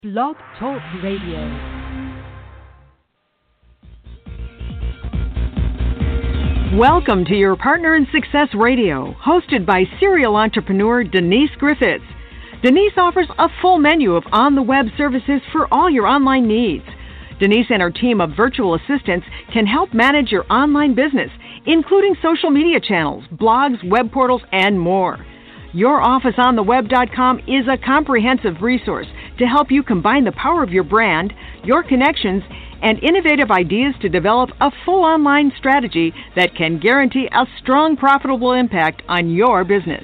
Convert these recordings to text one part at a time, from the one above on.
Blog Talk Radio. Welcome to your Partner in Success Radio, hosted by serial entrepreneur Denise Griffiths. Denise offers a full menu of on-the-web services for all your online needs. Denise and her team of virtual assistants can help manage your online business, including social media channels, blogs, web portals, and more. YourOfficeOnTheWeb.com is a comprehensive resource to help you combine the power of your brand, your connections, and innovative ideas to develop a full online strategy that can guarantee a strong, profitable impact on your business.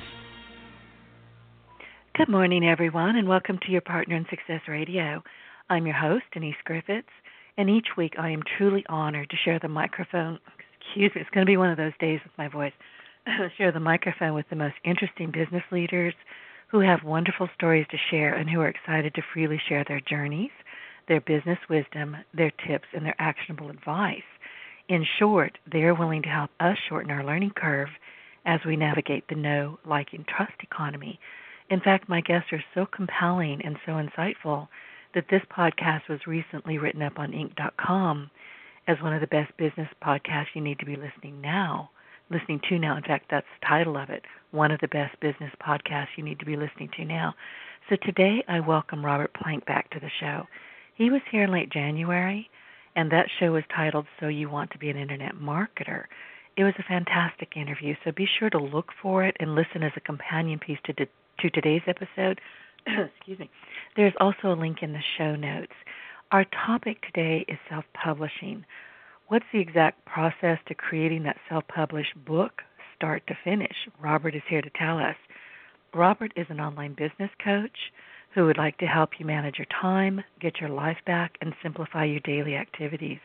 Good morning, everyone, and welcome to your Partner in Success Radio. I'm your host, Denise Griffiths, and each week I am truly honored to share the microphone. It's going to be one of those days with my voice. Share the microphone with the most interesting business leaders who have wonderful stories to share and who are excited to freely share their journeys, their business wisdom, their tips, and their actionable advice. In short, they are willing to help us shorten our learning curve as we navigate the know, like, and trust economy. In fact, my guests are so compelling and so insightful that this podcast was recently written up on Inc.com as one of the best business podcasts you need to be listening to now. In fact, that's the title of it, one of the best business podcasts you need to be listening to now. So today I welcome Robert Plank back to the show. He was here in late January, and that show was titled So You Want to Be an Internet Marketer. It was a fantastic interview, so be sure to look for it and listen as a companion piece to today's episode. Excuse me. There's also a link in the show notes. Our topic today is self-publishing. What's the exact process to creating that self-published book, start to finish? Robert is here to tell us. Robert is an online business coach who would like to help you manage your time, get your life back, and simplify your daily activities.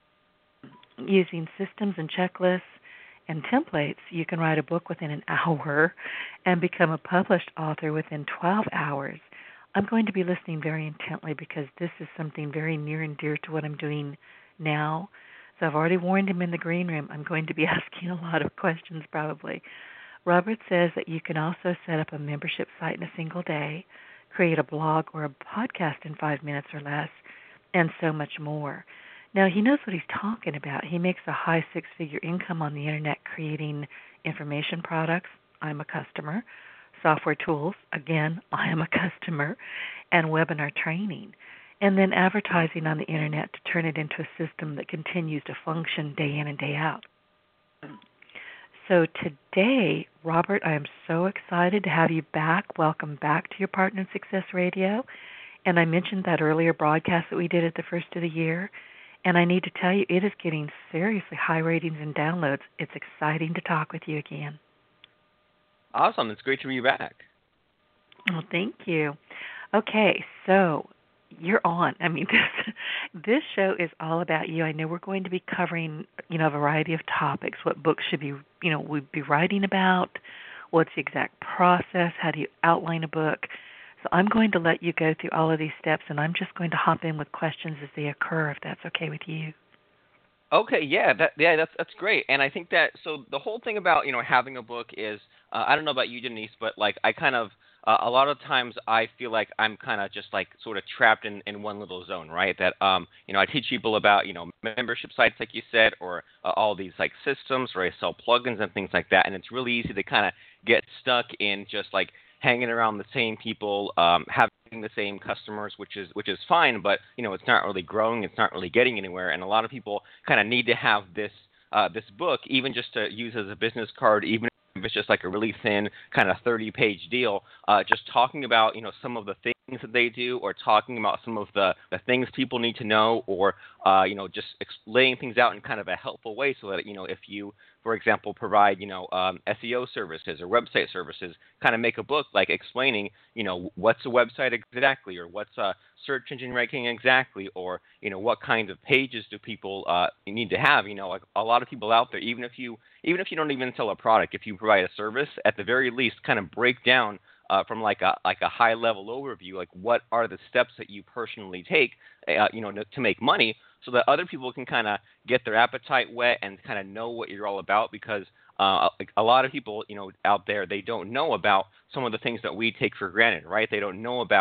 Using systems and checklists and templates, you can write a book within an hour and become a published author within 12 hours. I'm going to be listening very intently because this is something very near and dear to what I'm doing now. So I've already warned him in the green room. I'm going to be asking a lot of questions probably. Robert says that you can also set up a membership site in a single day, create a blog or a podcast in 5 minutes or less, and so much more. Now, he knows what he's talking about. He makes a high six-figure income on the Internet creating information products. I'm a customer. Software tools. Again, I am a customer. And webinar training. And then advertising on the Internet to turn it into a system that continues to function day in and day out. So today, Robert, I am so excited to have you back. Welcome back to your Partner in Success Radio. And I mentioned that earlier broadcast that we did at the first of the year. And I need to tell you, it is getting seriously high ratings and downloads. It's exciting to talk with you again. Awesome. It's great to be back. Well, thank you. Okay, so you're on. I mean, this show is all about you. I know we're going to be covering, a variety of topics, what books should be, we'd be writing about, what's the exact process, how do you outline a book. So I'm going to let you go through all of these steps, and I'm just going to hop in with questions as they occur, if that's okay with you. Okay, that's great. And I think that, so the whole thing about, having a book is, I don't know about you, Denise, but like I kind of, a lot of times I feel like I'm kind of just like sort of trapped in one little zone, right? That, I teach people about, membership sites, like you said, or all these like systems, or I sell plugins and things like that. And it's really easy to kind of get stuck in just like hanging around the same people, having the same customers, which is fine, but it's not really growing, it's not really getting anywhere, and a lot of people kind of need to have this book, even just to use as a business card, even if it's just like a really thin kind of 30-page deal, just talking about some of the things that they do, or talking about some of the things people need to know, or just laying things out in kind of a helpful way, so that if you, for example, provide SEO services or website services, kind of make a book like explaining what's a website exactly, or what's a search engine ranking exactly, or what kinds of pages do people need to have. Like a lot of people out there, even if you don't even sell a product, if you provide a service, at the very least, kind of break down from like a high level overview, like what are the steps that you personally take, to make money, so that other people can kind of get their appetite wet and kind of know what you're all about. Because a lot of people, out there, they don't know about some of the things that we take for granted, right? They don't know about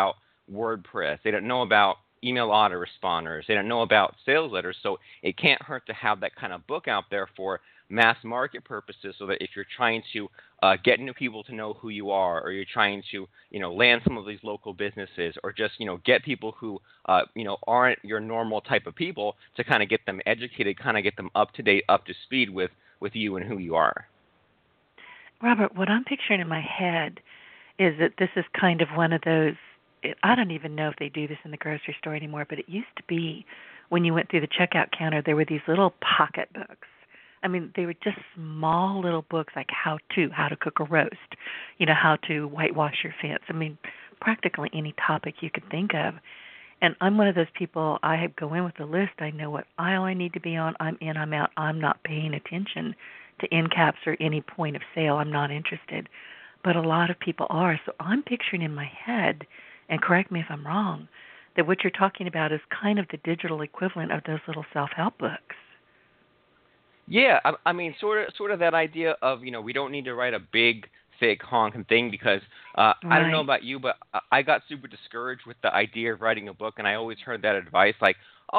WordPress. They don't know about email autoresponders. They don't know about sales letters. So it can't hurt to have that kind of book out there for mass market purposes, so that if you're trying to get new people to know who you are, or you're trying to, land some of these local businesses, or just, get people who, aren't your normal type of people, to kind of get them educated, kind of get them up to date, up to speed with you and who you are. Robert, what I'm picturing in my head is that this is kind of one of those, I don't even know if they do this in the grocery store anymore, but it used to be when you went through the checkout counter, there were these little pocket books. I mean, they were just small little books like how to cook a roast, how to whitewash your fence. I mean, practically any topic you could think of. And I'm one of those people, I go in with a list. I know what aisle I need to be on. I'm in, I'm out. I'm not paying attention to end caps or any point of sale. I'm not interested. But a lot of people are. So I'm picturing in my head, and correct me if I'm wrong, that what you're talking about is kind of the digital equivalent of those little self-help books. Yeah, I mean, sort of that idea of, we don't need to write a big, thick, honking thing, because Right. I don't know about you, but I got super discouraged with the idea of writing a book, and I always heard that advice, like,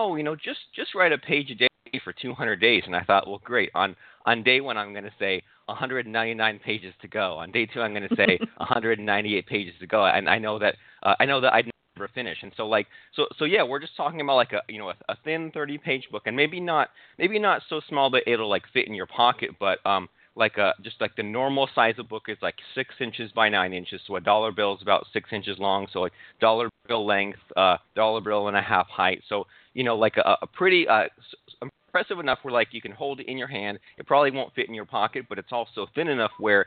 just write a page a day for 200 days. And I thought, well, great. On day one, I'm going to say 199 pages to go. On day two, I'm going to say 198 pages to go. And I know that I'd never finish. And so yeah, we're just talking about like a thin 30-page book, and maybe not so small that it'll like fit in your pocket, but just like the normal size of book is like 6 inches by 9 inches. So a dollar bill is about 6 inches long. So like dollar bill length, dollar bill and a half height. So like a pretty impressive enough where like you can hold it in your hand. It probably won't fit in your pocket, but it's also thin enough where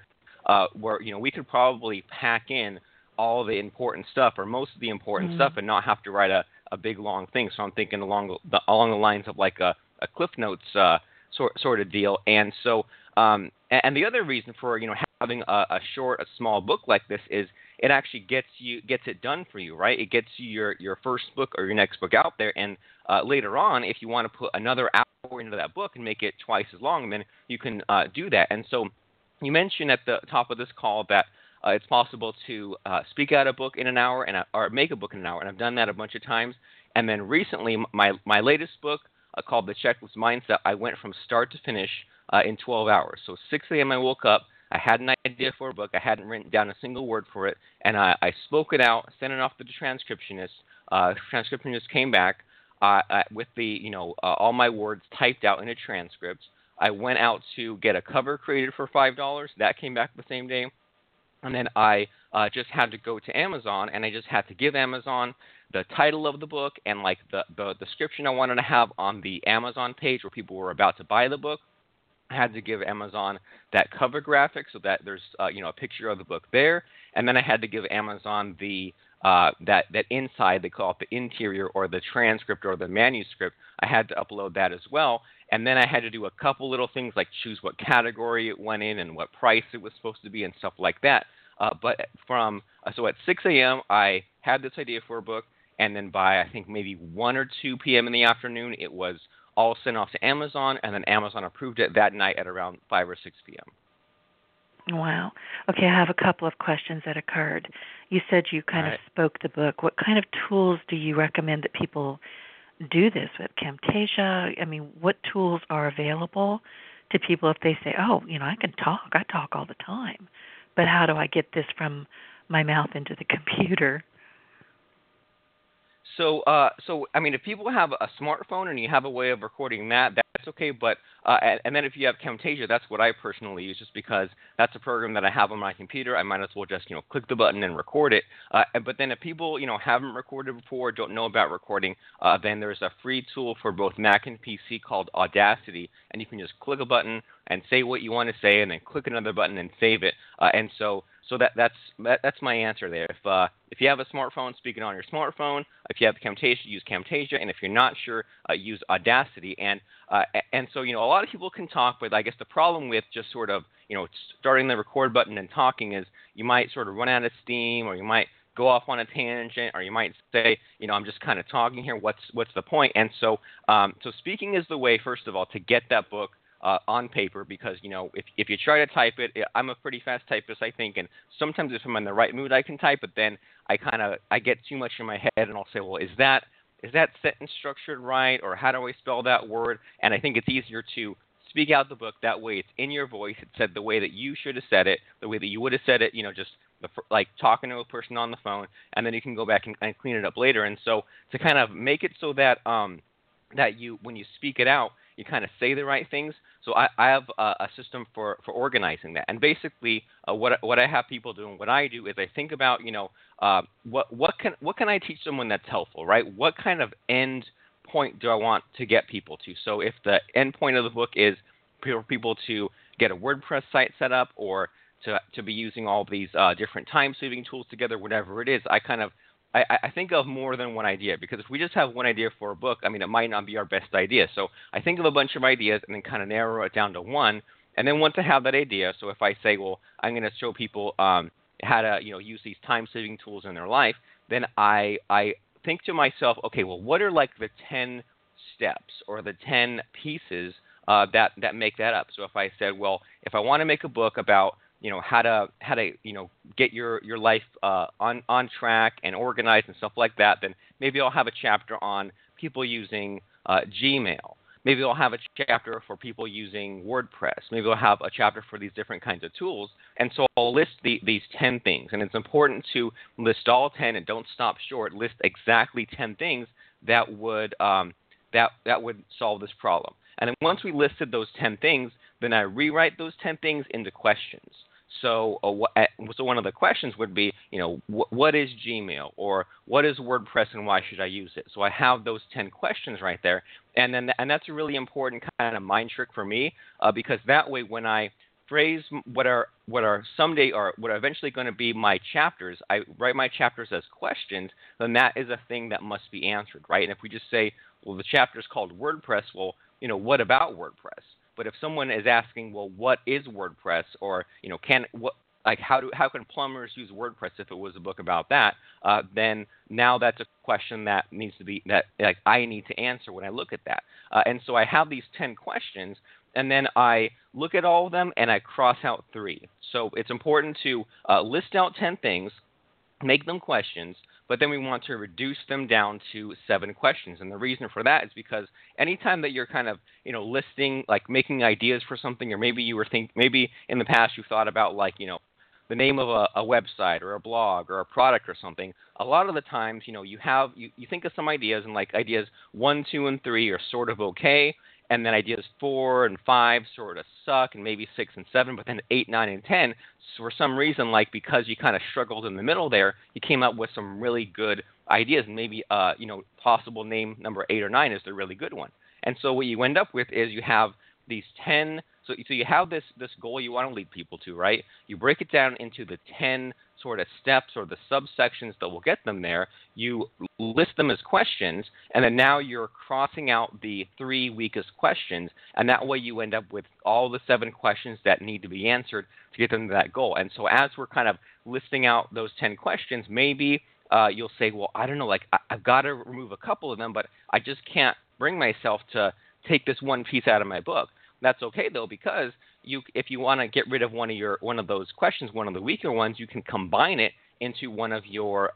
we could probably pack in all the important stuff, or most of the important stuff, and not have to write a big long thing. So I'm thinking along the lines of like a Cliff Notes sort of deal. And so and the other reason for having a small book like this is it actually gets it done for you, right? It gets you your first book or your next book out there, and later on, if you want to put another hour into that book and make it twice as long, then you can do that. And so you mentioned at the top of this call that it's possible to speak out a book in an hour or make a book in an hour, and I've done that a bunch of times. And then recently, my latest book called The Checklist Mindset, I went from start to finish in 12 hours. So 6 a.m. I woke up, I had an idea for a book, I hadn't written down a single word for it, and I spoke it out, sent it off to the transcriptionist. Transcriptionist came back with the all my words typed out in a transcript. I went out to get a cover created for $5. That came back the same day. And then I just had to go to Amazon, and I just had to give Amazon the title of the book and like the description I wanted to have on the Amazon page where people were about to buy the book. I had to give Amazon that cover graphic so that there's a picture of the book there, and then I had to give Amazon the that inside, they call it the interior or the transcript or the manuscript. I had to upload that as well, and then I had to do a couple little things like choose what category it went in and what price it was supposed to be and stuff like that. But so at 6 a.m. I had this idea for a book, and then by I think maybe 1 or 2 p.m. in the afternoon, it was all sent off to Amazon, and then Amazon approved it that night at around 5 or 6 p.m. Wow. Okay, I have a couple of questions that occurred. You said you kind of spoke the book. What kind of tools do you recommend that people do this with? Camtasia? I mean, what tools are available to people if they say, oh, I can talk. I talk all the time. But how do I get this from my mouth into the computer? So I mean, if people have a smartphone and you have a way of recording that, that's okay. But and then if you have Camtasia, that's what I personally use, just because that's a program that I have on my computer. I might as well just click the button and record it. But then if people haven't recorded before, don't know about recording, then there's a free tool for both Mac and PC called Audacity, and you can just click a button and say what you want to say, and then click another button and save it. And so that's my answer there. If you have a smartphone, speak it on your smartphone. If you have Camtasia, use Camtasia, and if you're not sure, use Audacity. And so a lot of people can talk, but I guess the problem with just sort of starting the record button and talking is you might sort of run out of steam, or you might go off on a tangent, or you might say, I'm just kind of talking here. What's the point? And so speaking is the way, first of all, to get that book on paper because, if you try to type it, I'm a pretty fast typist, I think, and sometimes if I'm in the right mood, I can type, but then I get too much in my head, and I'll say, well, is that sentence structured right, or how do I spell that word? And I think it's easier to speak out the book. That way it's in your voice. It's said the way that you should have said it, the way that you would have said it, just like talking to a person on the phone, and then you can go back and clean it up later. And so to kind of make it so that that you, when you speak it out, you kind of say the right things. So I have a system for organizing that. And basically what I have people do and what I do is I think about, what can I teach someone that's helpful, right? What kind of end point do I want to get people to? So if the end point of the book is for people to get a WordPress site set up, or to be using all these different time-saving tools together, whatever it is, I think of more than one idea, because if we just have one idea for a book, it might not be our best idea. So I think of a bunch of ideas and then kind of narrow it down to one. And then once I have that idea, so if I say, well, I'm going to show people how to use these time-saving tools in their life, then I think to myself, okay, well, what are like the 10 steps or the 10 pieces that make that up? So if I said, well, if I want to make a book about how to get your life on track and organized and stuff like that, then maybe I'll have a chapter on people using Gmail. Maybe I'll have a chapter for people using WordPress. Maybe I'll have a chapter for these different kinds of tools. And so I'll list these 10 things. And it's important to list all 10 and don't stop short. List exactly 10 things that would that would solve this problem. And then once we listed those 10 things, then I rewrite those 10 things into questions. So one of the questions would be, what is Gmail, or what is WordPress and why should I use it? So I have those 10 questions right there, and that's a really important kind of mind trick for me, because that way when I phrase what are someday or what are eventually going to be my chapters, I write my chapters as questions, then that is a thing that must be answered, right? And if we just say, well, the chapter is called WordPress, well, what about WordPress? But if someone is asking, well, what is WordPress, or how can plumbers use WordPress if it was a book about that? Then now that's a question that needs to be that I need to answer when I look at that. And so I have these 10 questions, and then I look at all of them and I cross out 3. So it's important to list out 10 things, make them questions, but then we want to reduce them down to 7 questions. And the reason for that is because anytime that you're kind of, listing, like making ideas for something, or maybe maybe in the past you thought about the name of a website or a blog or a product or something, a lot of the times, you think of some ideas, and ideas 1, 2, and 3 are sort of okay. And then ideas 4 and 5 sort of suck, and maybe 6 and 7, but then 8, 9, and 10, for some reason, because you kind of struggled in the middle there, you came up with some really good ideas, and maybe, possible name number 8 or 9 is the really good one. And so what you end up with is you have these 10, so you have this goal you want to lead people to, right? You break it down into the 10 sort of steps or the subsections that will get them there. You list them as questions, and then now you're crossing out the 3 weakest questions, and that way you end up with all the 7 questions that need to be answered to get them to that goal. And so as we're kind of listing out those 10 questions, maybe you'll say, well, I don't know, I've got to remove a couple of them, but I just can't bring myself to take this one piece out of my book. That's okay though, because if you want to get rid of one of those questions, one of the weaker ones, you can combine it into one of your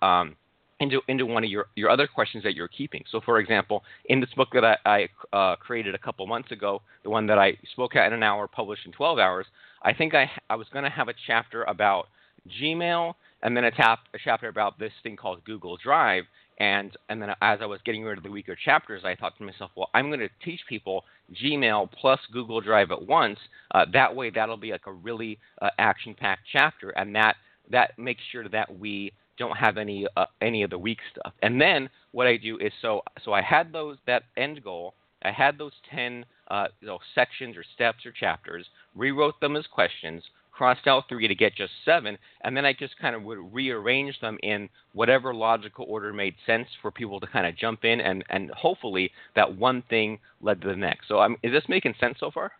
into one of your other questions that you're keeping. So, for example, in this book that I created a couple months ago, the one that I spoke at in an hour, published in 12 hours, I think I was going to have a chapter about Gmail, and then a chapter about this thing called Google Drive. And then as I was getting rid of the weaker chapters, I thought to myself, well, I'm going to teach people Gmail plus Google Drive at once. That way, that'll be a really action-packed chapter, and that makes sure that we don't have any of the weak stuff. And then what I do is, so I had that end goal. I had those 10 sections or steps or chapters, rewrote them as questions, crossed out 3 to get just 7, and then I just kind of would rearrange them in whatever logical order made sense for people to kind of jump in, and hopefully that one thing led to the next. So is this making sense so far?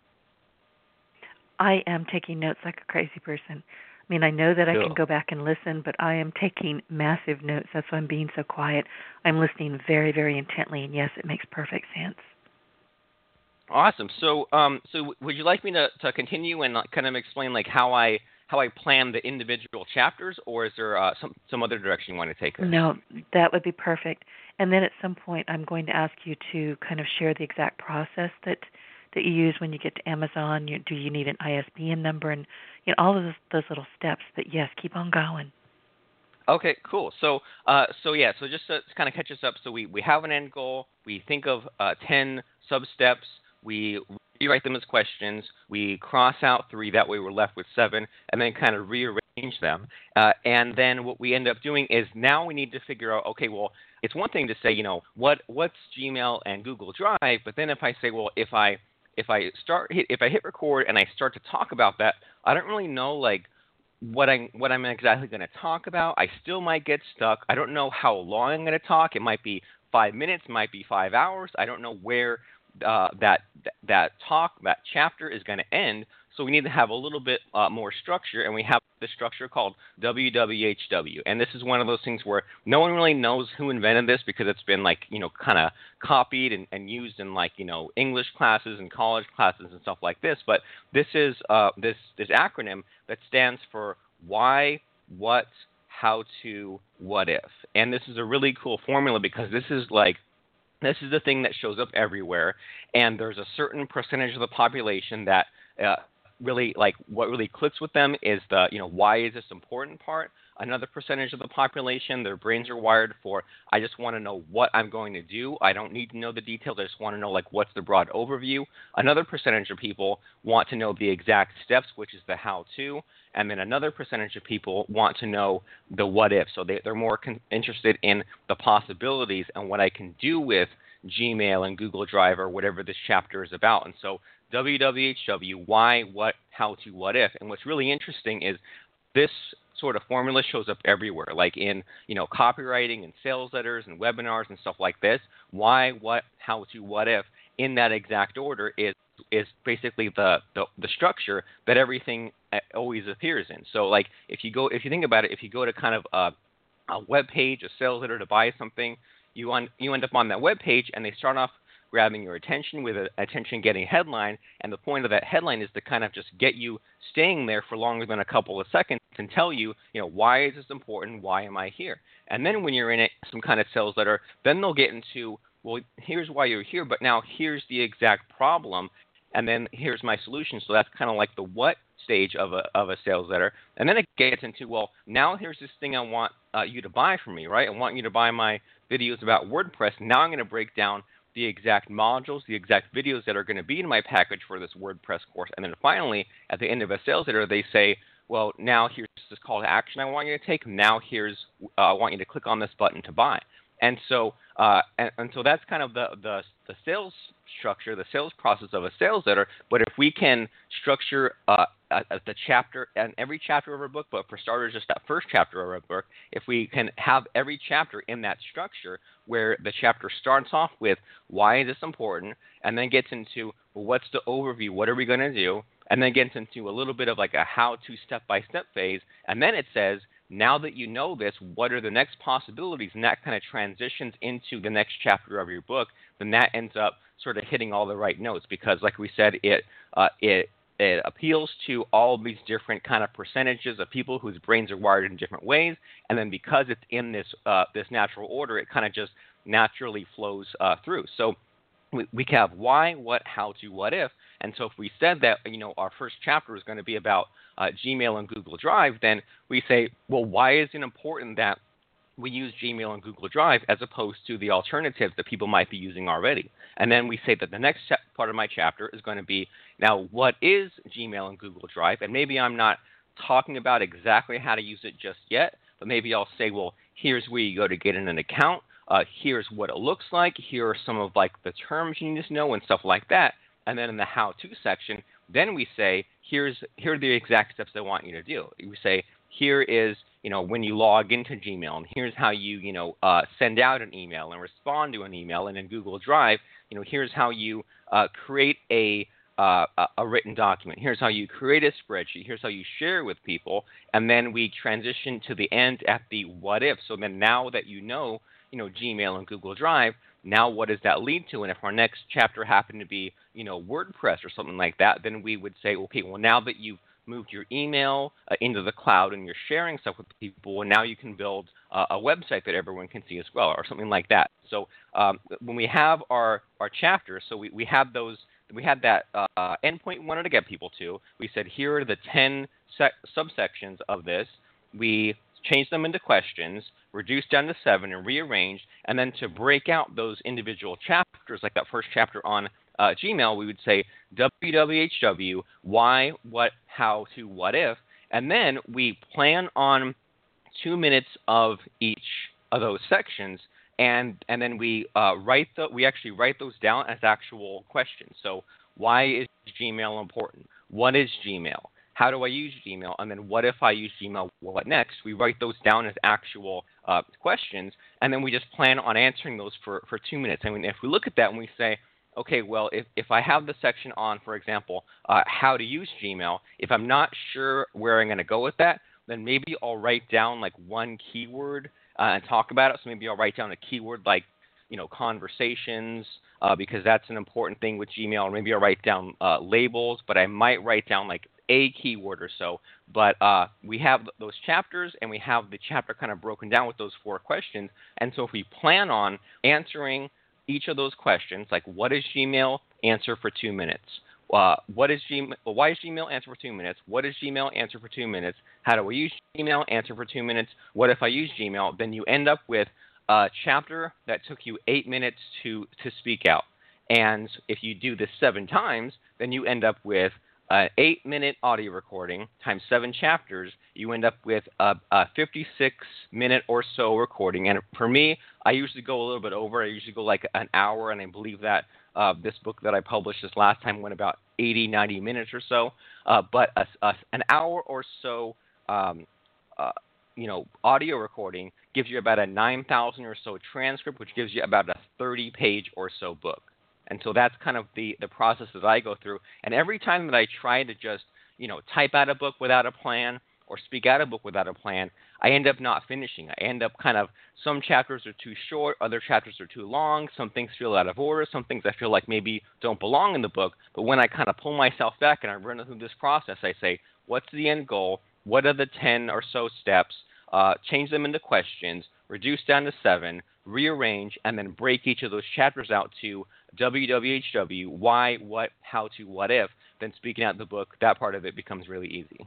I am taking notes like a crazy person. I mean, I know that I can go back and listen, but I am taking massive notes. That's why I'm being so quiet. I'm listening very, very intently, and yes, it makes perfect sense. Awesome. So would you like me to continue and kind of explain like how I plan the individual chapters, or is there some other direction you want to take this? No, that would be perfect. And then at some point, I'm going to ask you to kind of share the exact process that you use when you get to Amazon. Do you need an ISBN number, and all of those little steps. But yes, keep on going. Okay, cool. So just to kind of catch us up, so we have an end goal. We think of 10 sub steps. We rewrite them as questions. We cross out 3. That way we're left with 7, and then kind of rearrange them. And then what we end up doing is now we need to figure out, okay, well, it's one thing to say, what's Gmail and Google Drive, but then if I say, well, if I hit record and I start to talk about that, I don't really know like what I'm exactly going to talk about. I still might get stuck. I don't know how long I'm going to talk. It might be 5 minutes, might be 5 hours. I don't know where that chapter is going to end. So we need to have a little bit more structure, and we have this structure called WWHW. And this is one of those things where no one really knows who invented this because it's been like, kind of copied and used in like, English classes and college classes and stuff like this. But this is this acronym that stands for why, what, how to, what if. And this is a really cool formula because this is the thing that shows up everywhere, and there's a certain percentage of the population that really like what really clicks with them is the why is this important part. Another percentage of the population, their brains are wired for I just want to know what I'm going to do. I don't need to know the details. I just want to know like what's the broad overview. Another percentage of people want to know the exact steps, which is the how to, and then another percentage of people want to know the what if. So they're more interested in the possibilities and what I can do with Gmail and Google Drive or whatever this chapter is about. And so WWHW, why, what, how to, what if. And what's really interesting is this sort of formula shows up everywhere, like in copywriting and sales letters and webinars and stuff like this. Why, what, how to, what if, in that exact order is basically the structure that everything always appears in. So like if you think about it, if you go to kind of a web page, a sales letter to buy something, you end up on that web page and they start off grabbing your attention with an attention-getting headline, and the point of that headline is to kind of just get you staying there for longer than a couple of seconds and tell you, why is this important? Why am I here? And then when you're in it, some kind of sales letter, then they'll get into, well, here's why you're here, but now here's the exact problem, and then here's my solution. So that's kind of like the what stage of a sales letter. And then it gets into, well, now here's this thing I want you to buy from me, right? I want you to buy my videos about WordPress. Now I'm going to break down the exact modules, the exact videos that are going to be in my package for this WordPress course. And then finally, at the end of a sales letter, they say, well, now here's this call to action I want you to take. Now I want you to click on this button to buy. And so so that's kind of the sales structure, the sales process of a sales letter. But if we can structure the chapter and every chapter of our book, but for starters, just that first chapter of our book, if we can have every chapter in that structure where the chapter starts off with why is this important, and then gets into, well, what's the overview, what are we going to do, and then gets into a little bit of like a how-to step-by-step phase, and then it says, now that you know this, what are the next possibilities? And that kind of transitions into the next chapter of your book. Then that ends up sort of hitting all the right notes because, like we said, it appeals to all these different kind of percentages of people whose brains are wired in different ways. And then because it's in this natural order, it kind of just naturally flows through. So we have why, what, how to, what if. And so if we said that, our first chapter is going to be about Gmail and Google Drive, then we say, well, why is it important that we use Gmail and Google Drive as opposed to the alternatives that people might be using already? And then we say that the next part of my chapter is going to be, now, what is Gmail and Google Drive? And maybe I'm not talking about exactly how to use it just yet, but maybe I'll say, well, here's where you go to get in an account. Here's what it looks like. Here are some of like the terms you need to know and stuff like that. And then in the how-to section, then we say, here are the exact steps I want you to do. We say, here is, when you log into Gmail, and here's how you, send out an email and respond to an email. And in Google Drive, here's how you create a written document. Here's how you create a spreadsheet. Here's how you share with people. And then we transition to the end at the what if. So then now that Gmail and Google Drive, now what does that lead to? And if our next chapter happened to be, WordPress or something like that, then we would say, okay, well, now that you've moved your email into the cloud and you're sharing stuff with people, and now you can build a website that everyone can see as well, or something like that. So when we have our chapters, so we have those, we had that endpoint we wanted to get people to. We said, here are the 10 subsections of this. We changed them into questions, reduced down to 7, and rearranged. And then to break out those individual chapters, like that first chapter on Gmail, we would say WWHW, why, what, how to, what if. And then we plan on 2 minutes of each of those sections, and then we actually write those down as actual questions. So why is Gmail important? What is Gmail? How do I use Gmail? And then what if I use Gmail? What next? We write those down as actual questions, and then we just plan on answering those for 2 minutes. I mean, if we look at that and we say, okay, well, if I have the section on, for example, how to use Gmail, if I'm not sure where I'm going to go with that, then maybe I'll write down like one keyword and talk about it. So maybe I'll write down a keyword like, conversations, because that's an important thing with Gmail. Or maybe I'll write down labels, but I might write down like a keyword or so. But we have those chapters, and we have the chapter kind of broken down with those 4 questions. And so if we plan on answering each of those questions, like what is Gmail, answer for 2 minutes. What is Gmail? Well, why is Gmail? Answer for 2 minutes. What is Gmail? Answer for 2 minutes. How do I use Gmail? Answer for 2 minutes. What if I use Gmail? Then you end up with a chapter that took you 8 minutes to speak out. And if you do this 7 times, then you end up with an 8-minute audio recording times 7 chapters. You end up with a 56-minute or so recording. And for me, I usually go a little bit over. I usually go like an hour, and I believe that this book that I published this last time went about 80, 90 minutes or so. But an hour or so, audio recording gives you about a 9,000 or so transcript, which gives you about a 30-page or so book. And so that's kind of the process that I go through. And every time that I try to just, type out a book without a plan or speak out a book without a plan, I end up not finishing. I end up some chapters are too short, other chapters are too long, some things feel out of order, some things I feel like maybe don't belong in the book. But when I kind of pull myself back and I run through this process, I say, what's the end goal? What are the 10 or so steps? Change them into questions, reduce down to 7, rearrange, and then break each of those chapters out to WWHW, why, what, how to, what if. Then speaking out the book, that part of it becomes really easy.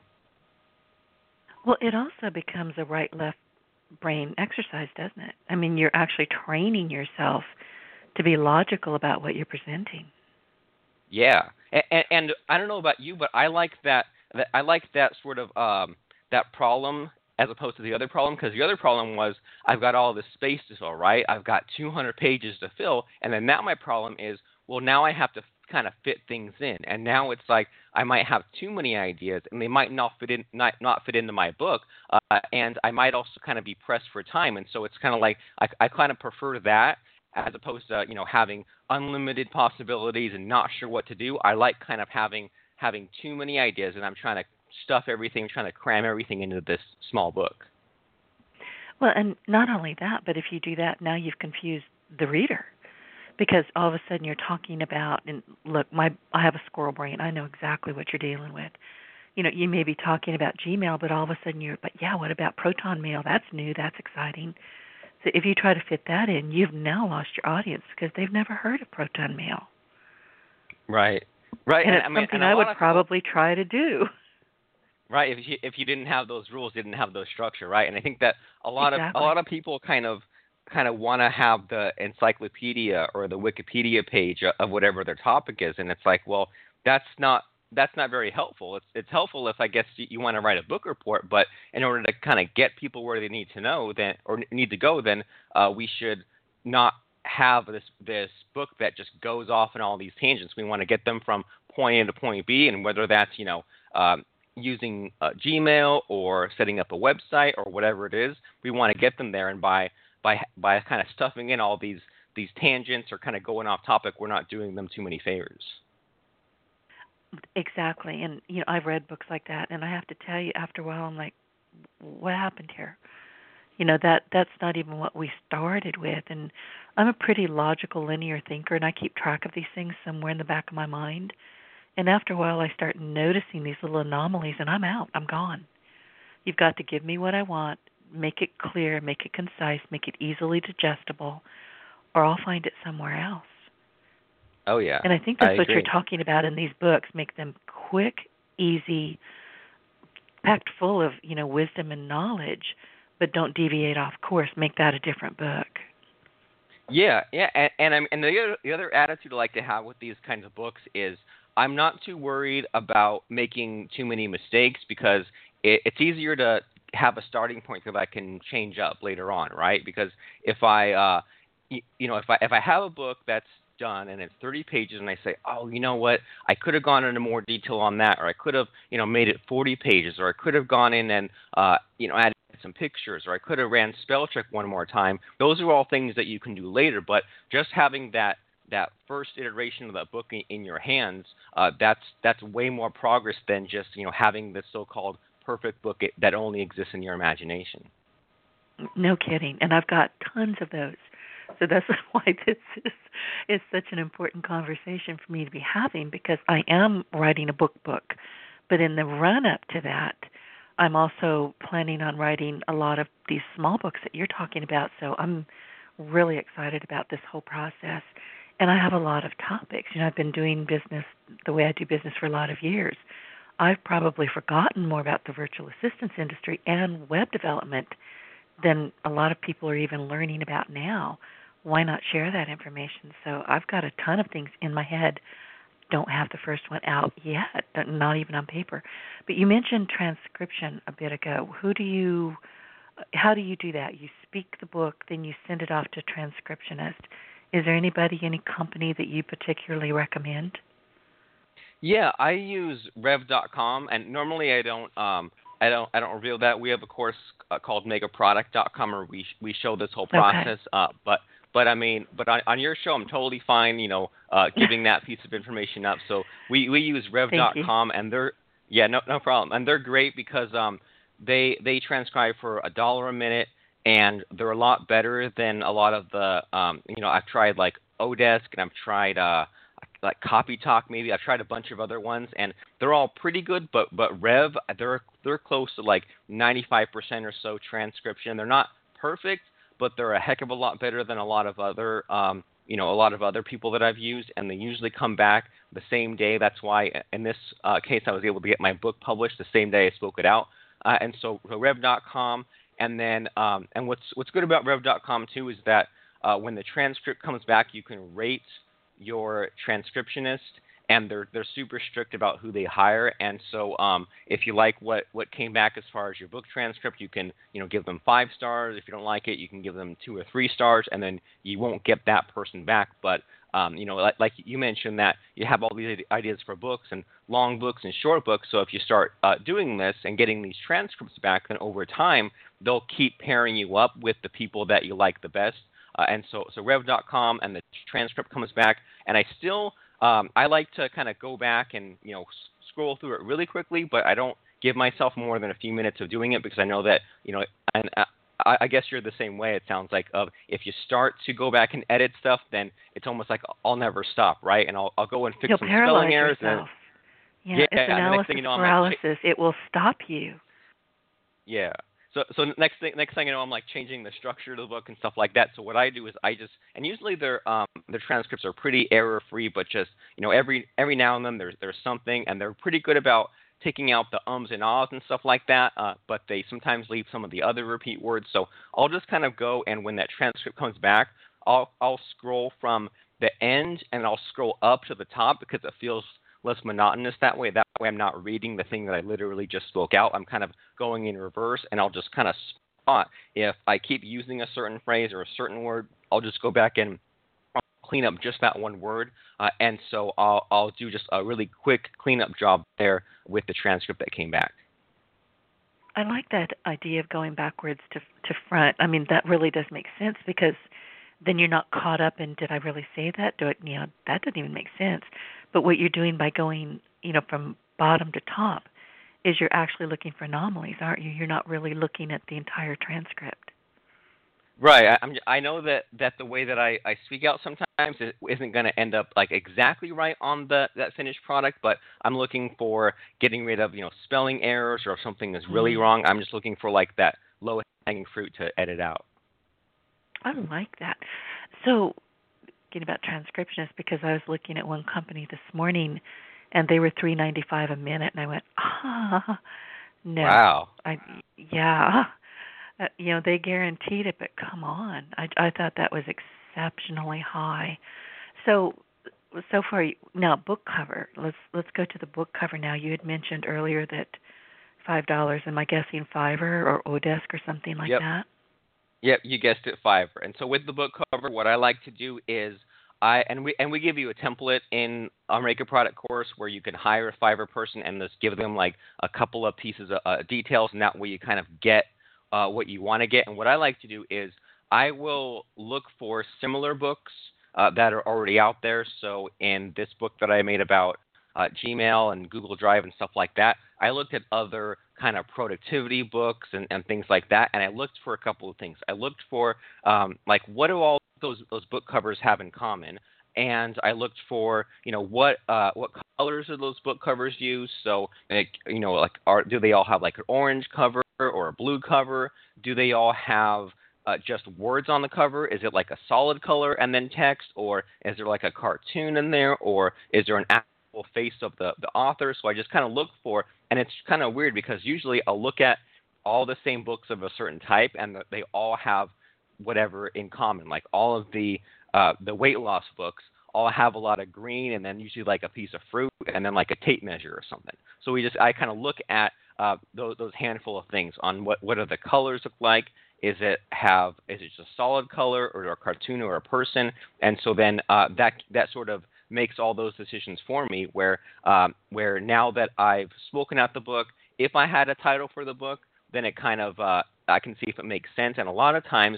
Well, it also becomes a right-left brain exercise, doesn't it? I mean, you're actually training yourself to be logical about what you're presenting. Yeah, and I don't know about you, but I like that sort of that problem as opposed to the other problem, because the other problem was I've got all this space to fill, right? I've got 200 pages to fill, and then now my problem is, well, now I have to kind of fit things in, and now it's like I might have too many ideas, and they might not fit into my book, and I might also kind of be pressed for time, and so it's kind of like I kind of prefer that as opposed to having unlimited possibilities and not sure what to do. I like kind of having too many ideas, and I'm trying to stuff everything, trying to cram everything into this small book. Well, and not only that, but if you do that, now you've confused the reader, because all of a sudden you're talking about, and look, I have a squirrel brain. I know exactly what you're dealing with. You may be talking about Gmail, but all of a sudden what about Proton Mail? That's new. That's exciting. So if you try to fit that in, you've now lost your audience because they've never heard of Proton Mail. Right. And it's something I would probably try to do. Right, if you didn't have those rules, didn't have those structure, right? And I think that a lot of people kind of want to have the encyclopedia or the Wikipedia page of whatever their topic is, and it's like, well, that's not very helpful. It's helpful if I guess you want to write a book report, but in order to kind of get people where they need to know need to go, then we should not have this book that just goes off in all these tangents. We want to get them from point A to point B, and whether that's using Gmail or setting up a website or whatever it is, we want to get them there. And by kind of stuffing in all these tangents or kind of going off topic, we're not doing them too many favors. Exactly. And I've read books like that, and I have to tell you, after a while, I'm like, what happened here? That's not even what we started with. And I'm a pretty logical, linear thinker, and I keep track of these things somewhere in the back of my mind. And after a while, I start noticing these little anomalies, and I'm out. I'm gone. You've got to give me what I want, make it clear, make it concise, make it easily digestible, or I'll find it somewhere else. Oh, yeah. And I think that's what you're talking about in these books. Make them quick, easy, packed full of, wisdom and knowledge, but don't deviate off course. Make that a different book. Yeah, and the other attitude I like to have with these kinds of books is I'm not too worried about making too many mistakes, because it's easier to have a starting point that I can change up later on, right? Because if I if I have a book that's done and it's 30 pages and I say, oh, you know what, I could have gone into more detail on that, or I could have made it 40 pages, or I could have gone in and added some pictures, or I could have ran spell check one more time. Those are all things that you can do later, but just having that first iteration of that book in your hands, that's way more progress than just having this so-called perfect book that only exists in your imagination. No kidding. And I've got tons of those. So that's why this is such an important conversation for me to be having, because I am writing a book. But in the run-up to that, I'm also planning on writing a lot of these small books that you're talking about. So I'm really excited about this whole process. And I have a lot of topics. I've been doing business the way I do business for a lot of years. I've probably forgotten more about the virtual assistance industry and web development than a lot of people are even learning about now. Why not share that information? So I've got a ton of things in my head. Don't have the first one out yet, not even on paper. But you mentioned transcription a bit ago. How do you do that? You speak the book, then you send it off to a transcriptionist. Is there any company that you particularly recommend? Yeah, I use Rev.com, and normally I don't reveal that. We have a course called Megaproduct.com where we show this whole process. Okay. But on your show, I'm totally fine, giving that piece of information up. So we use Rev.com, and they're no problem, and they're great because they transcribe for $1 a minute, and they're a lot better than a lot of the I've tried like Odesk, and I've tried like CopyTalk maybe. I've tried a bunch of other ones, and they're all pretty good. But Rev, they're close to like 95% or so transcription. They're not perfect, but they're a heck of a lot better than a lot of other people that I've used, and they usually come back the same day. That's why in this case I was able to get my book published the same day I spoke it out. And so Rev.com, and then and what's good about Rev.com too is that when the transcript comes back, you can rate your transcriptionist, and they're super strict about who they hire. And so if you like what came back as far as your book transcript, you can give them 5 stars. If you don't like it, you can give them 2 or 3 stars, and then you won't get that person back. But like you mentioned, that you have all these ideas for books and long books and short books. So if you start doing this and getting these transcripts back, then over time they'll keep pairing you up with the people that you like the best. And so Rev.com, and the transcript comes back, and I still I like to kind of go back and scroll through it really quickly, but I don't give myself more than a few minutes of doing it, because I know that and I guess you're the same way. It sounds like if you start to go back and edit stuff, then it's almost like I'll never stop, right? And I'll go and fix You'll some spelling errors. Yourself. It's analysis paralysis. It will stop you. Yeah. So next thing I'm like changing the structure of the book and stuff like that. So what I do is and usually their transcripts are pretty error free, but just every now and then there's something, and they're pretty good about taking out the ums and ahs and stuff like that. But they sometimes leave some of the other repeat words. So I'll just kind of go, and when that transcript comes back, I'll scroll from the end and I'll scroll up to the top, because it feels less monotonous that way. That way I'm not reading the thing that I literally just spoke out. I'm kind of going in reverse, and I'll just kind of spot if I keep using a certain phrase or a certain word. I'll just go back and I'll clean up just that one word. And so I'll do just a really quick cleanup job there with the transcript that came back. I like that idea of going backwards to front. I mean, that really does make sense, because then you're not caught up in, did I really say that? That doesn't even make sense. But what you're doing by going, from bottom to top is you're actually looking for anomalies, aren't you? You're not really looking at the entire transcript. Right. I know that the way that I speak out sometimes isn't going to end up like exactly right on that finished product, but I'm looking for getting rid of spelling errors, or if something is really Mm, wrong, I'm just looking for like that low hanging fruit to edit out. I like that. So, getting about transcriptionists, because I was looking at one company this morning, and they were $3.95 a minute, and I went, no, Wow. I yeah, they guaranteed it, but come on, I thought that was exceptionally high. So so far now book cover. Let's go to the book cover now. You had mentioned earlier that $5. Am I guessing Fiverr or Odesk or something like Yep. that? Yep, you guessed it, Fiverr. And so with the book cover, what I like to do is we give you a template in our Make a Product course where you can hire a Fiverr person and just give them like a couple of pieces of details, and that way you kind of get what you want to get. And what I like to do is I will look for similar books that are already out there. So in this book that I made about Gmail and Google Drive and stuff like that, I looked at other kind of productivity books and things like that, and I looked for a couple of things. I looked for like what do all those book covers have in common, and I looked for what colors do those book covers use. So like do they all have like an orange cover or a blue cover? Do they all have just words on the cover? Is it like a solid color and then text, or is there like a cartoon in there, or is there an actual face of the author? So I just kind of look for, and it's kind of weird because usually I'll look at all the same books of a certain type, and they all have whatever in common. Like all of the weight loss books all have a lot of green, and then usually like a piece of fruit, and then like a tape measure or something. So I kind of look at those handful of things on what do the colors look like. Is it just a solid color or a cartoon or a person? And so then that sort of makes all those decisions for me. Where now that I've spoken out the book, if I had a title for the book, then it kind of I can see if it makes sense. And a lot of times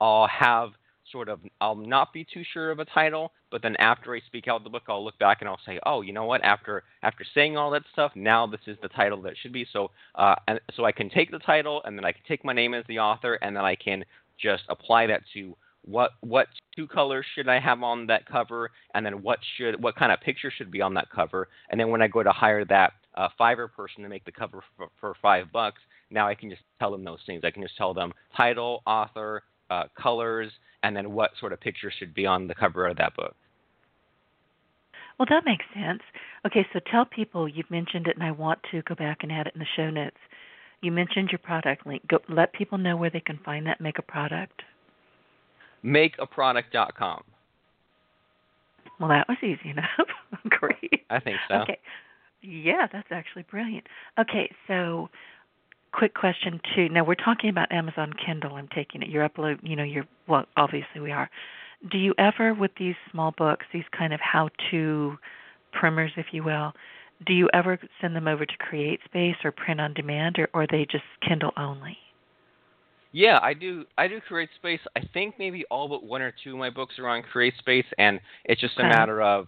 I'll not be too sure of a title, but then after I speak out the book, I'll look back and I'll say, oh, you know what? After saying all that stuff, now this is the title that it should be. So and so I can take the title, and then I can take my name as the author, and then I can just apply that to what two colors should I have on that cover, and then what kind of picture should be on that cover. And then when I go to hire that Fiverr person to make the cover for $5, now I can just tell them those things. I can just tell them title, author, colors, and then what sort of picture should be on the cover of that book. Well, that makes sense. Okay, so tell people, you've mentioned it, and I want to go back and add it in the show notes. You mentioned your product link. Let people know where they can find that. Make a product. Makeaproduct.com. Well, that was easy enough. Great. I think so. Okay. Yeah, that's actually brilliant. Okay, so quick question too. Now we're talking about Amazon Kindle. I'm taking it. You're upload. Well, obviously we are. Do you ever, with these small books, these kind of how-to primers, if you will, do you ever send them over to CreateSpace or Print on Demand, or are they just Kindle only? Yeah, I do CreateSpace. I think maybe all but one or two of my books are on CreateSpace, and it's just a matter of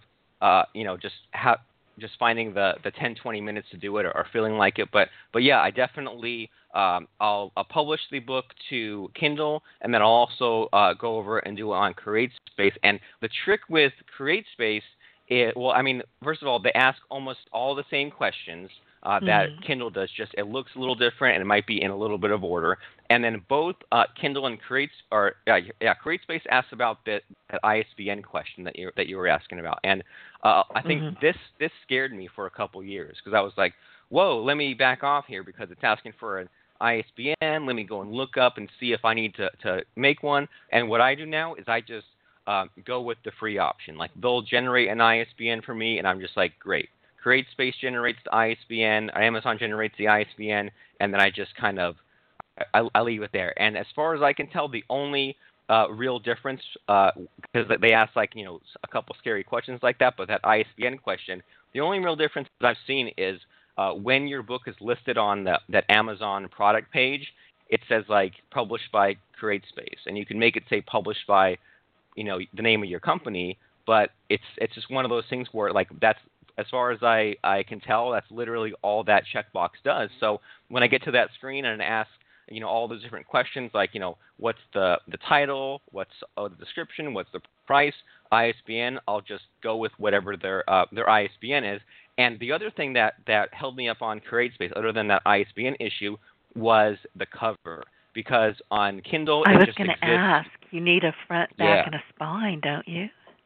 just finding the 10-20 minutes to do it, or feeling like it. But yeah, I definitely I'll publish the book to Kindle, and then I'll also go over and do it on CreateSpace. And the trick with CreateSpace is, well, I mean, first of all, they ask almost all the same questions that Kindle does. Just it looks a little different, and it might be in a little bit of order. And then both Kindle and CreateSpace asks about that ISBN question that you were asking about. And I think this scared me for a couple years, because I was like, whoa, let me back off here because it's asking for an ISBN. Let me go and look up and see if I need to make one. And what I do now is I just go with the free option. Like, they'll generate an ISBN for me, and I'm just like, great. CreateSpace generates the ISBN, Amazon generates the ISBN, and then I just kind of I leave it there. And as far as I can tell, the only real difference, because they ask a couple scary questions like that, but that ISBN question, the only real difference that I've seen is when your book is listed on that Amazon product page, it says like published by CreateSpace, and you can make it say published by the name of your company, but it's just one of those things where like that's, as far as I can tell, that's literally all that checkbox does. So when I get to that screen and ask all those different questions like, what's the title, what's the description, what's the price, ISBN. I'll just go with whatever their ISBN is. And the other thing that held me up on CreateSpace, other than that ISBN issue, was the cover. Because on Kindle, I it was just going exists. to ask. You need a front, back, Yeah. and a spine, don't you?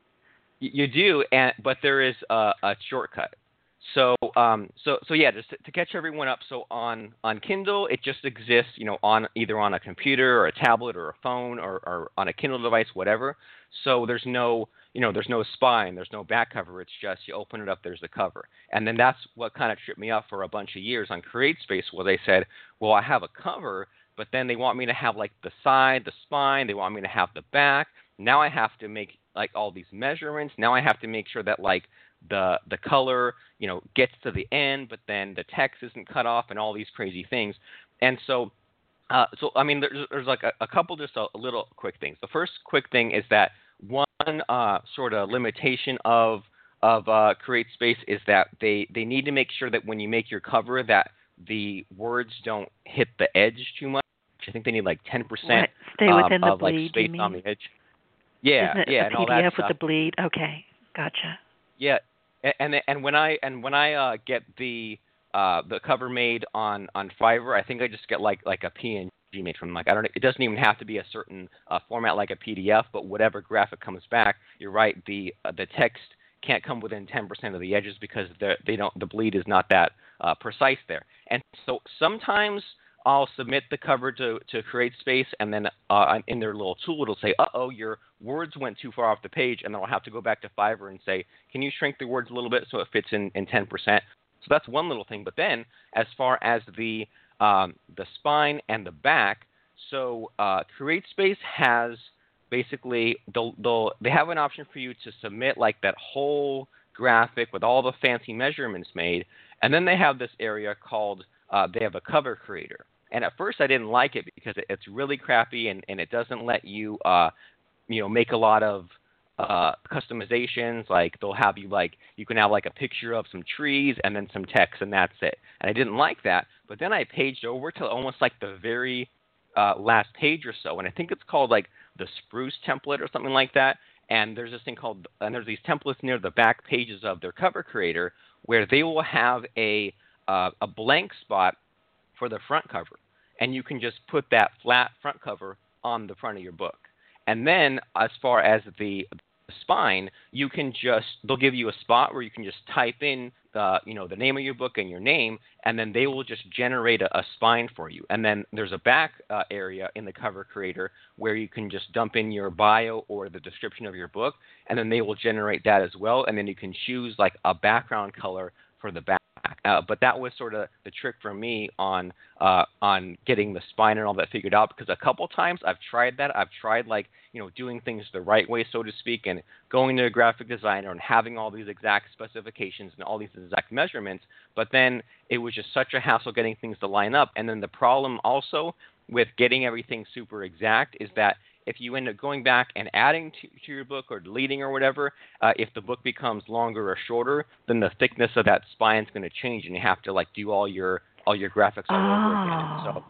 You do, but there is a shortcut. So yeah, just to catch everyone up. So on Kindle, it just exists, on either on a computer or a tablet or a phone or on a Kindle device, whatever. So there's no spine, there's no back cover. It's just you open it up, there's the cover. And then that's what kind of tripped me up for a bunch of years on CreateSpace, where they said, well, I have a cover, but then they want me to have like the side, the spine. They want me to have the back. Now I have to make like all these measurements. Now I have to make sure that like the color, gets to the end, but then the text isn't cut off and all these crazy things. And so I mean, there's like a couple just a little quick things. The first quick thing is that one sort of limitation of CreateSpace is that they need to make sure that when you make your cover that the words don't hit the edge too much. I think they need like 10% Stay within the of bleed, like space you mean? on the edge. Yeah, Isn't it yeah, a and all PDF that with stuff. the bleed? Okay, gotcha. Yeah, and when I get the cover made on Fiverr, I think I just get like a PNG made from like, I don't know, it doesn't even have to be a certain format like a PDF, but whatever graphic comes back, you're right, the text can't come within 10% of the edges because the bleed is not that precise there. And so sometimes I'll submit the cover to CreateSpace, and then in their little tool it'll say, uh-oh, your words went too far off the page, and then I'll have to go back to Fiverr and say, can you shrink the words a little bit so it fits in 10%? So that's one little thing. But then as far as the spine and the back, so CreateSpace has basically, they have an option for you to submit like that whole graphic with all the fancy measurements made, and then they have this area called, they have a cover creator. And at first I didn't like it because it's really crappy and it doesn't let you, make a lot of customizations. Like they'll have you you can have like a picture of some trees and then some text and that's it. And I didn't like that. But then I paged over to almost like the very last page or so. And I think it's called like the Spruce template or something like that. And there's this thing called, and there's these templates near the back pages of their cover creator where they will have a blank spot for the front cover, and you can just put that flat front cover on the front of your book. And then as far as the spine, you can they'll give you a spot where you can just type in the name of your book and your name, and then they will just generate a spine for you. And then there's a back area in the cover creator where you can just dump in your bio or the description of your book, and then they will generate that as well. And then you can choose like a background color for the back. But that was sort of the trick for me on getting the spine and all that figured out, because a couple times I've tried that. I've tried doing things the right way, so to speak, and going to a graphic designer and having all these exact specifications and all these exact measurements. But then it was just such a hassle getting things to line up. And then the problem also with getting everything super exact is that if you end up going back and adding to your book or deleting or whatever, if the book becomes longer or shorter, then the thickness of that spine is going to change, and you have to do all your graphics all over again. So,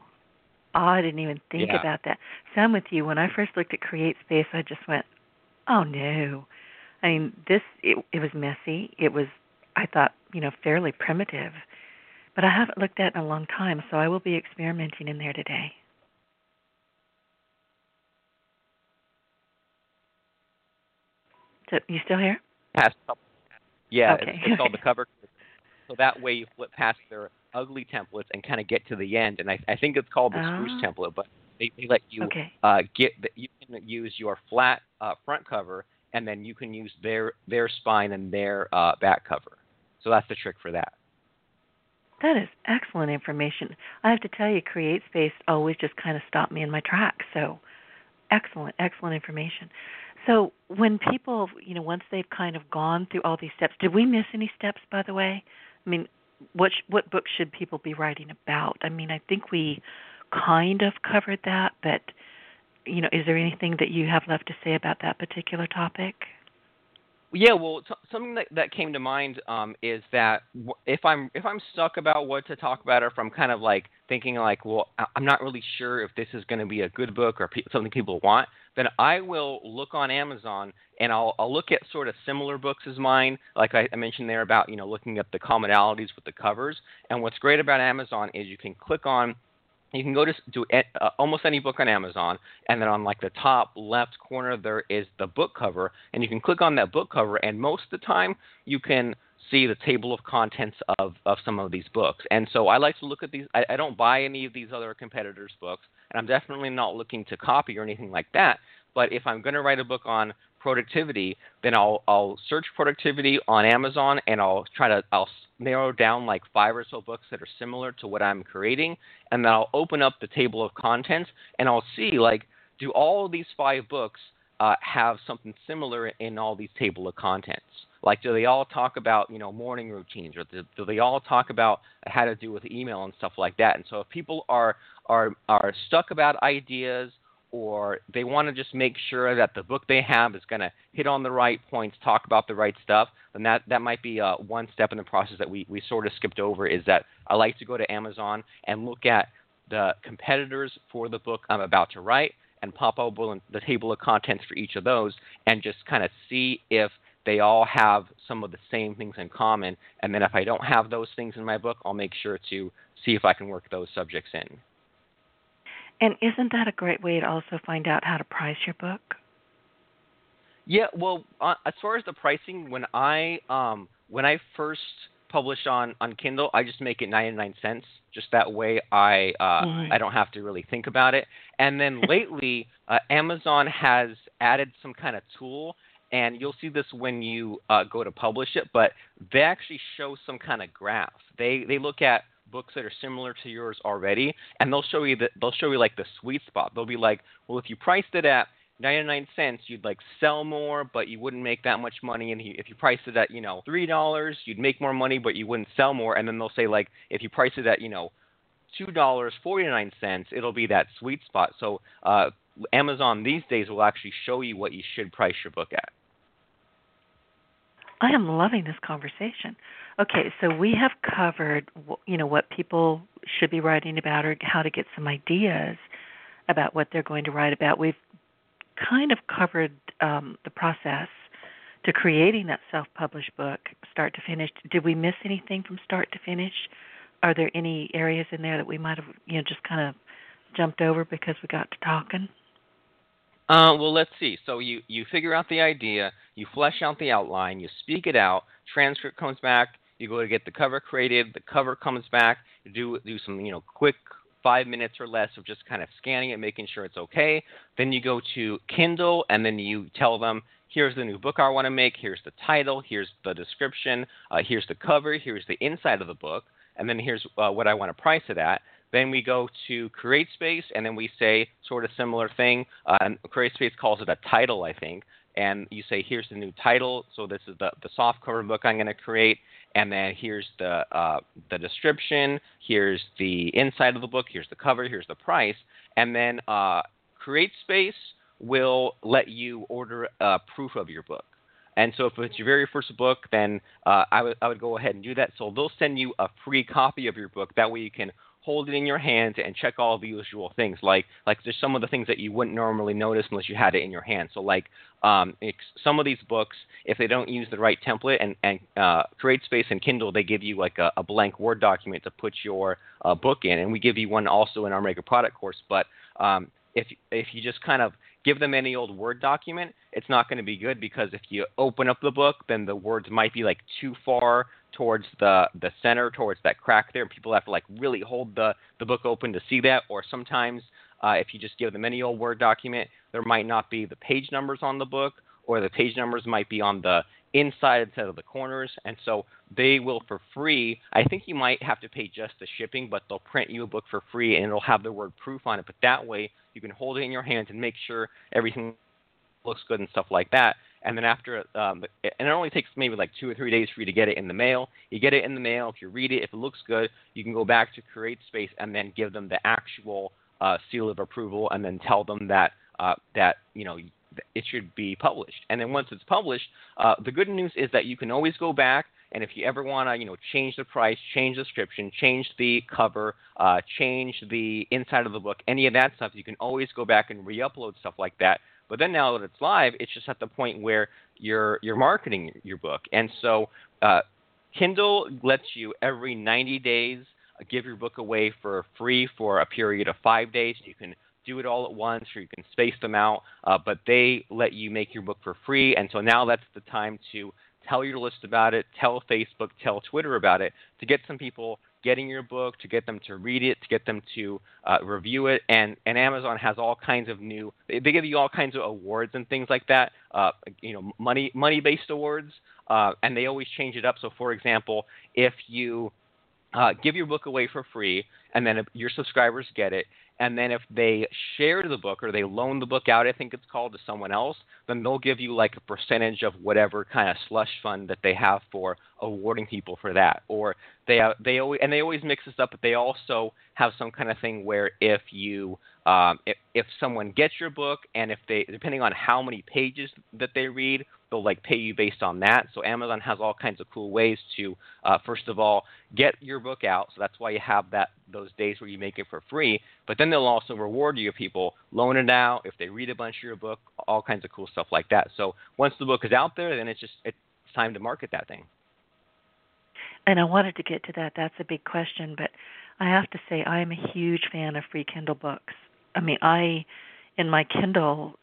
I didn't even think about that. So I'm with you. When I first looked at CreateSpace, I just went, oh no. I mean, it was messy. It was, I thought, fairly primitive. But I haven't looked at it in a long time, so I will be experimenting in there today. So, you still here? Yeah, okay. It's called the cover. So that way you flip past their ugly templates and kind of get to the end. And I think it's called the Spruce template, but they let you you can use your flat front cover, and then you can use their spine and their back cover. So that's the trick for that. That is excellent information. I have to tell you, CreateSpace always just kind of stopped me in my tracks. So excellent information. So when people, once they've kind of gone through all these steps, did we miss any steps, by the way? I mean, what books should people be writing about? I mean, I think we kind of covered that, but, is there anything that you have left to say about that particular topic? Yeah, well, something that came to mind is that if I'm stuck about what to talk about, or if I'm kind of like thinking like, well, I'm not really sure if this is going to be a good book or something people want, then I will look on Amazon and I'll look at sort of similar books as mine, like I mentioned there about looking at the commonalities with the covers. And what's great about Amazon is you can go to almost any book on Amazon, and then on like the top left corner there is the book cover, and you can click on that book cover, and most of the time you can see the table of contents of some of these books. And so I like to look at these. I don't buy any of these other competitors' books, and I'm definitely not looking to copy or anything like that. But if I'm going to write a book on productivity, then I'll search productivity on Amazon, and I'll narrow down like 5 or so books that are similar to what I'm creating, and then I'll open up the table of contents, and I'll see like, do all of these 5 books have something similar in all these table of contents? Like, do they all talk about morning routines, or do they all talk about how to do with email and stuff like that? And so if people are stuck about ideas, or they want to just make sure that the book they have is going to hit on the right points, talk about the right stuff, then that might be one step in the process that we sort of skipped over, is that I like to go to Amazon and look at the competitors for the book I'm about to write and pop open the table of contents for each of those and just kind of see if they all have some of the same things in common. And then if I don't have those things in my book, I'll make sure to see if I can work those subjects in. And isn't that a great way to also find out how to price your book? Yeah, well, as far as the pricing, when I first published on Kindle, I just make it 99 cents. Just that way, I don't have to really think about it. And then lately, Amazon has added some kind of tool, and you'll see this when you go to publish it. But they actually show some kind of graph. They look at books that are similar to yours already, and they'll show you like the sweet spot. They'll be like, well, if you priced it at 99 cents, you'd like sell more, but you wouldn't make that much money. And if you priced it at $3, you'd make more money, but you wouldn't sell more. And then they'll say like, if you price it at $2.49, it'll be that sweet spot. So Amazon these days will actually show you what you should price your book at. I am loving this conversation. Okay, so we have covered, what people should be writing about, or how to get some ideas about what they're going to write about. We've kind of covered the process to creating that self-published book, start to finish. Did we miss anything from start to finish? Are there any areas in there that we might have, just kind of jumped over because we got to talking? Well, let's see. So you figure out the idea, you flesh out the outline, you speak it out, transcript comes back, you go to get the cover created, the cover comes back, you do some quick 5 minutes or less of just kind of scanning it, making sure it's okay. Then you go to Kindle, and then you tell them, here's the new book I want to make, here's the title, here's the description, here's the cover, here's the inside of the book, and then here's what I want to price it at. Then we go to CreateSpace, and then we say sort of similar thing. CreateSpace calls it a title, I think. And you say, here's the new title. So this is the softcover book I'm going to create. And then here's the description. Here's the inside of the book. Here's the cover. Here's the price. And then CreateSpace will let you order a proof of your book. And so if it's your very first book, then I would go ahead and do that. So they'll send you a free copy of your book. That way you can hold it in your hands and check all the usual things. Like there's some of the things that you wouldn't normally notice unless you had it in your hand. So like some of these books, if they don't use the right template, and CreateSpace and Kindle, they give you like a blank Word document to put your book in. And we give you one also in our Make a Product course. But if you just kind of give them any old Word document, it's not going to be good, because if you open up the book, then the words might be like too far towards the center, towards that crack there. People have to like really hold the book open to see that. Or sometimes if you just give them any old Word document, there might not be the page numbers on the book, or the page numbers might be on the inside instead of the corners. And so they will, for free, I think you might have to pay just the shipping, but they'll print you a book for free, and it'll have the word proof on it. But that way you can hold it in your hands and make sure everything looks good and stuff like that. And then after, and it only takes maybe like 2 or 3 days for you to get it in the mail. You get it in the mail. If you read it, if it looks good, you can go back to CreateSpace and then give them the actual seal of approval, and then tell them that it should be published. And then once it's published, the good news is that you can always go back, and if you ever want to, change the price, change the description, change the cover, change the inside of the book, any of that stuff, you can always go back and re-upload stuff like that. But then now that it's live, it's just at the point where you're marketing your book. And so Kindle lets you every 90 days give your book away for free for a period of 5 days. You can do it all at once, or you can space them out, but they let you make your book for free. And so now that's the time to tell your list about it, tell Facebook, tell Twitter about it, to get some people getting your book, to get them to read it, to get them to review it. And Amazon has all kinds of they give you all kinds of awards and things like that, money-based awards, and they always change it up. So, for example, if you give your book away for free, and then if your subscribers get it, and then if they share the book or they loan the book out, I think it's called, to someone else, then they'll give you like a percentage of whatever kind of slush fund that they have for awarding people for that. Or they always mix this up, but they also have some kind of thing where if someone gets your book, and if they, depending on how many pages that they read, they'll like pay you based on that. So Amazon has all kinds of cool ways to, first of all, get your book out. So that's why you have those days where you make it for free. But then they'll also reward you if people loan it out, if they read a bunch of your book, all kinds of cool stuff like that. So once the book is out there, then it's time to market that thing. And I wanted to get to that. That's a big question, but I have to say I am a huge fan of free Kindle books. I mean, in my Kindle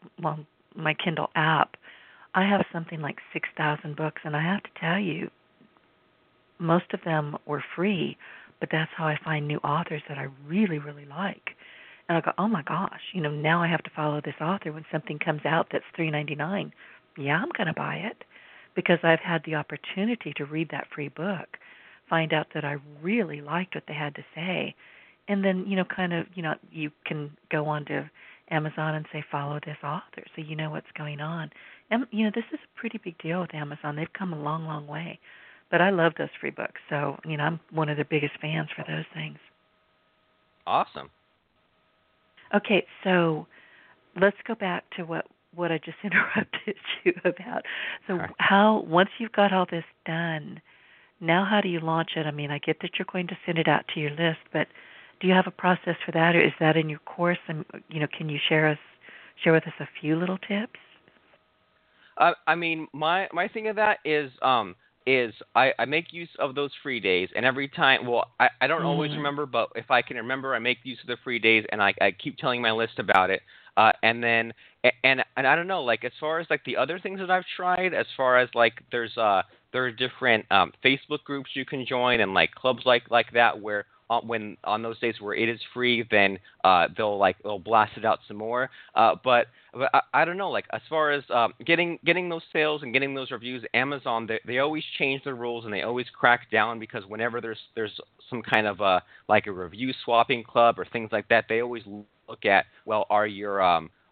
app, I have something like 6,000 books, and I have to tell you, most of them were free, but that's how I find new authors that I really, really like. And I go, oh my gosh, now I have to follow this author when something comes out that's $3.99. Yeah, I'm going to buy it, because I've had the opportunity to read that free book, find out that I really liked what they had to say, and then, you can go on to Amazon and say, follow this author, so you know what's going on. And, this is a pretty big deal with Amazon. They've come a long, long way. But I love those free books, so, I'm one of their biggest fans for those things. Awesome. Okay, so let's go back to what I just interrupted you about. So once you've got all this done, now how do you launch it? I mean, I get that you're going to send it out to your list, but do you have a process for that, or is that in your course? And can you share with us a few little tips? I mean, my thing of that is I make use of those free days, and every time, I don't always remember, but if I can remember, I make use of the free days, and I keep telling my list about it. And I don't know, like as far as like the other things that I've tried, as far as like there are different Facebook groups you can join, and like clubs like that where when on those days where it is free, then they'll blast it out some more. But I don't know, like as far as getting those sales and getting those reviews, Amazon they always change the rules, and they always crack down, because whenever there's some kind of like a review swapping club or things like that, they always look at, well, are your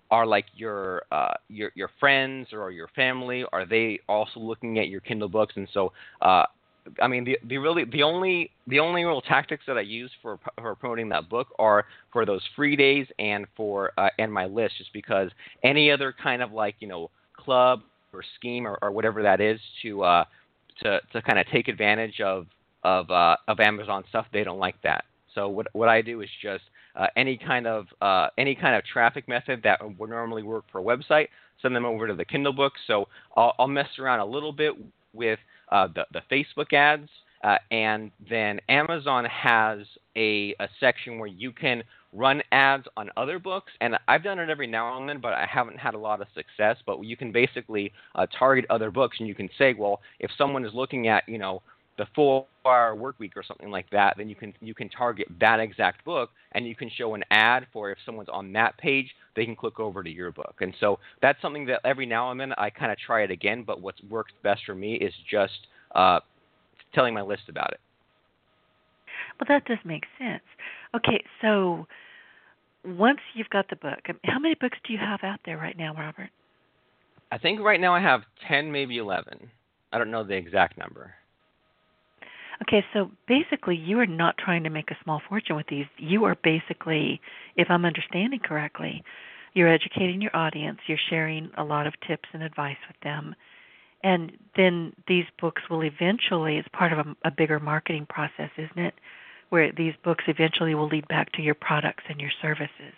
friends or your family, are they also looking at your Kindle books? And so I mean, the only real tactics that I use for promoting that book are for those free days and for and my list, just because any other kind of like club or scheme or whatever that is to kind of take advantage of Amazon stuff, they don't like that. So what I do is just any kind of traffic method that would normally work for a website, send them over to the Kindle book. So I'll mess around a little bit with the Facebook ads, and then Amazon has a section where you can run ads on other books, and I've done it every now and then, but I haven't had a lot of success. But you can basically target other books, and you can say, well, if someone is looking at the 4-hour work week or something like that, then you can target that exact book, and you can show an ad for if someone's on that page, they can click over to your book. And so that's something that every now and then I kind of try it again, but what's worked best for me is just telling my list about it. Well, that does make sense. Okay, so once you've got the book, how many books do you have out there right now, Robert? I think right now I have 10, maybe 11. I don't know the exact number. Okay, so basically you are not trying to make a small fortune with these. You are basically, if I'm understanding correctly, you're educating your audience, you're sharing a lot of tips and advice with them, and then these books will eventually, as part of a bigger marketing process, isn't it, where these books eventually will lead back to your products and your services.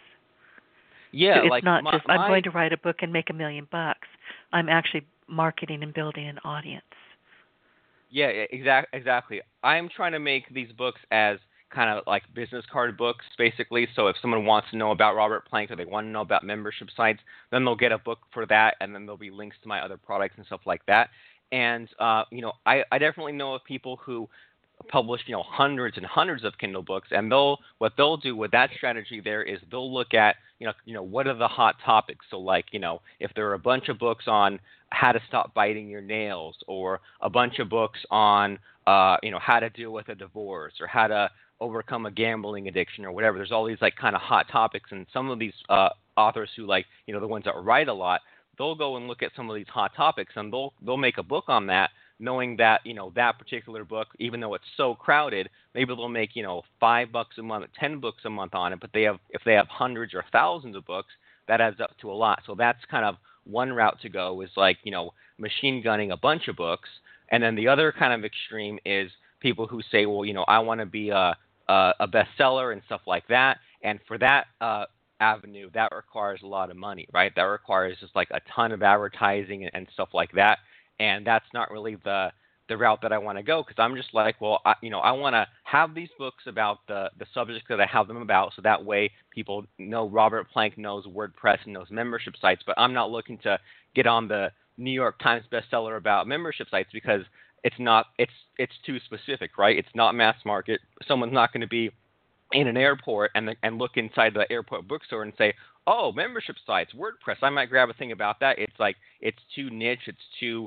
Yeah, So it's like not just, I'm going to write a book and make $1 million. I'm actually marketing and building an audience. Yeah, exactly. I'm trying to make these books as kind of like business card books, basically. So if someone wants to know about Robert Plank or they want to know about membership sites, then they'll get a book for that, and then there'll be links to my other products and stuff like that. And I definitely know of people who publish hundreds and hundreds of Kindle books, and what they'll do with that strategy there is they'll look at what are the hot topics. So like if there are a bunch of books on how to stop biting your nails, or a bunch of books on how to deal with a divorce, or how to overcome a gambling addiction, or whatever. There's all these like kind of hot topics, and some of these authors who the ones that write a lot, they'll go and look at some of these hot topics, and they'll make a book on that, knowing that that particular book, even though it's so crowded, maybe they'll make $5 a month, 10 books a month on it. But if they have hundreds or thousands of books, that adds up to a lot. So that's kind of one route to go, is like machine gunning a bunch of books. And then the other kind of extreme is people who say, well, I want to be a bestseller and stuff like that. And for that avenue, that requires a lot of money, right? That requires just like a ton of advertising and stuff like that. And that's not really the route that I want to go, because I'm just like, well, I want to have these books about the subjects that I have them about, so that way people know Robert Plank knows WordPress and knows membership sites. But I'm not looking to get on the New York Times bestseller about membership sites, because it's too specific, right? It's not mass market. Someone's not going to be in an airport and look inside the airport bookstore and say, oh, membership sites, WordPress, I might grab a thing about that. It's too niche. It's too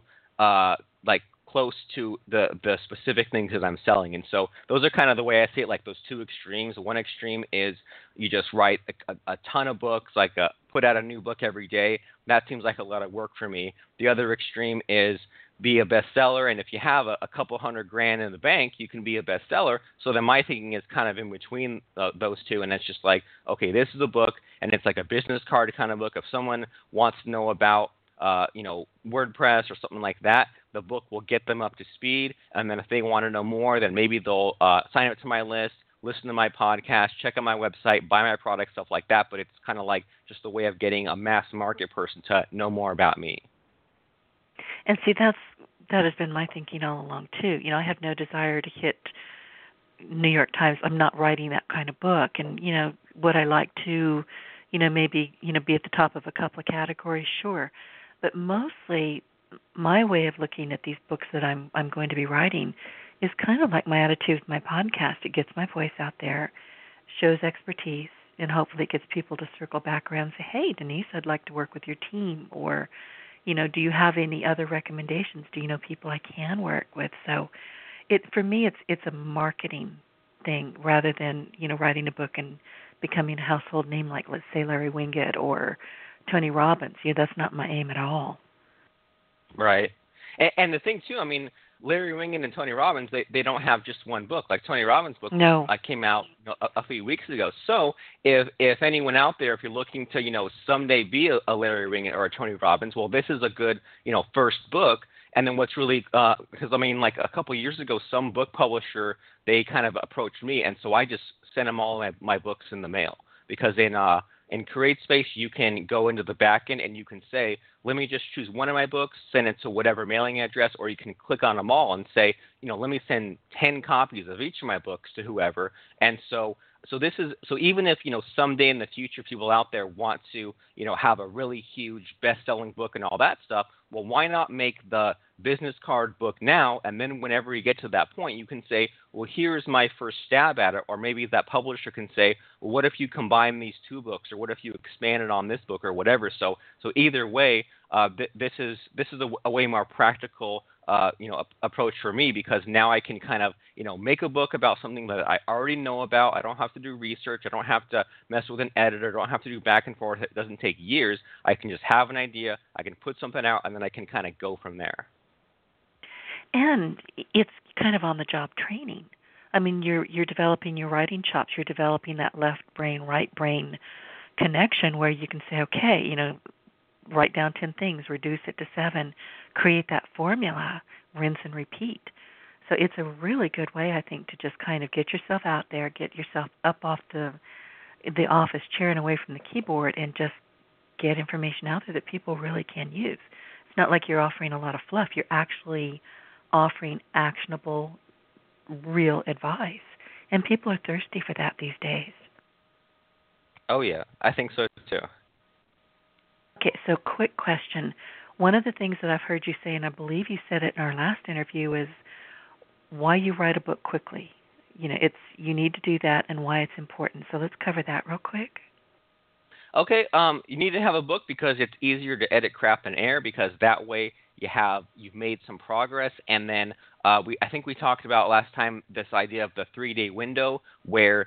close to the specific things that I'm selling. And so those are kind of the way I see it, like those two extremes. One extreme is you just write a ton of books, put out a new book every day. That seems like a lot of work for me. The other extreme is be a bestseller, and if you have a couple $100,000 in the bank, you can be a bestseller. So then my thinking is kind of in between those two, and it's just like, okay, this is a book, and it's like a business card kind of book. If someone wants to know about WordPress or something like that, the book will get them up to speed. And then if they want to know more, then maybe they'll sign up to my list, listen to my podcast, check out my website, buy my product, stuff like that. But it's kind of like just a way of getting a mass market person to know more about me. And see, that has been my thinking all along too. I have no desire to hit New York Times. I'm not writing that kind of book. And would I like to, maybe be at the top of a couple of categories? Sure. But mostly, my way of looking at these books that I'm going to be writing is kind of like my attitude with my podcast. It gets my voice out there, shows expertise, and hopefully it gets people to circle back around and say, hey, Denise, I'd like to work with your team. Or, do you have any other recommendations? Do you know people I can work with? So for me, it's a marketing thing rather than, writing a book and becoming a household name like, let's say, Larry Winget or Tony Robbins. That's not my aim at all. Right. And the thing, too, I mean, Larry Winget and Tony Robbins, they don't have just one book. Like Tony Robbins' book came out a few weeks ago. So if anyone out there, if you're looking to, someday be a Larry Winget or a Tony Robbins, well, this is a good, first book. And then what's really, because I mean, like a couple of years ago, some book publisher, they kind of approached me. And so I just sent them all my books in the mail, because in CreateSpace, you can go into the back end and you can say, let me just choose one of my books, send it to whatever mailing address, or you can click on them all and say, let me send 10 copies of each of my books to whoever. And so even if, someday in the future people out there want to, have a really huge best-selling book and all that stuff, well, why not make the business card book now? And then whenever you get to that point, you can say, well, here's my first stab at it. Or maybe that publisher can say, well, what if you combine these two books? Or what if you expand it on this book, or whatever? So either way, this is a way more practical approach for me, because now I can kind of, make a book about something that I already know about. I don't have to do research. I don't have to mess with an editor. I don't have to do back and forth. It doesn't take years. I can just have an idea. I can put something out, and then I can kind of go from there. And it's kind of on-the-job training. I mean, you're developing your writing chops. You're developing that left brain, right brain connection where you can say, okay, write down 10 things, reduce it to 7, create that formula, rinse and repeat. So it's a really good way, I think, to just kind of get yourself out there, get yourself up off the office chair and away from the keyboard, and just get information out there that people really can use. It's not like you're offering a lot of fluff. You're actually offering actionable, real advice. And people are thirsty for that these days. Oh, yeah. I think so, too. Okay, so quick question. One of the things that I've heard you say, and I believe you said it in our last interview, is why you write a book quickly. You need to do that and why it's important. So let's cover that real quick. Okay, you need to have a book because it's easier to edit, craft, and air, because that way you've made some progress. And then I think we talked about last time this idea of the 3-day window where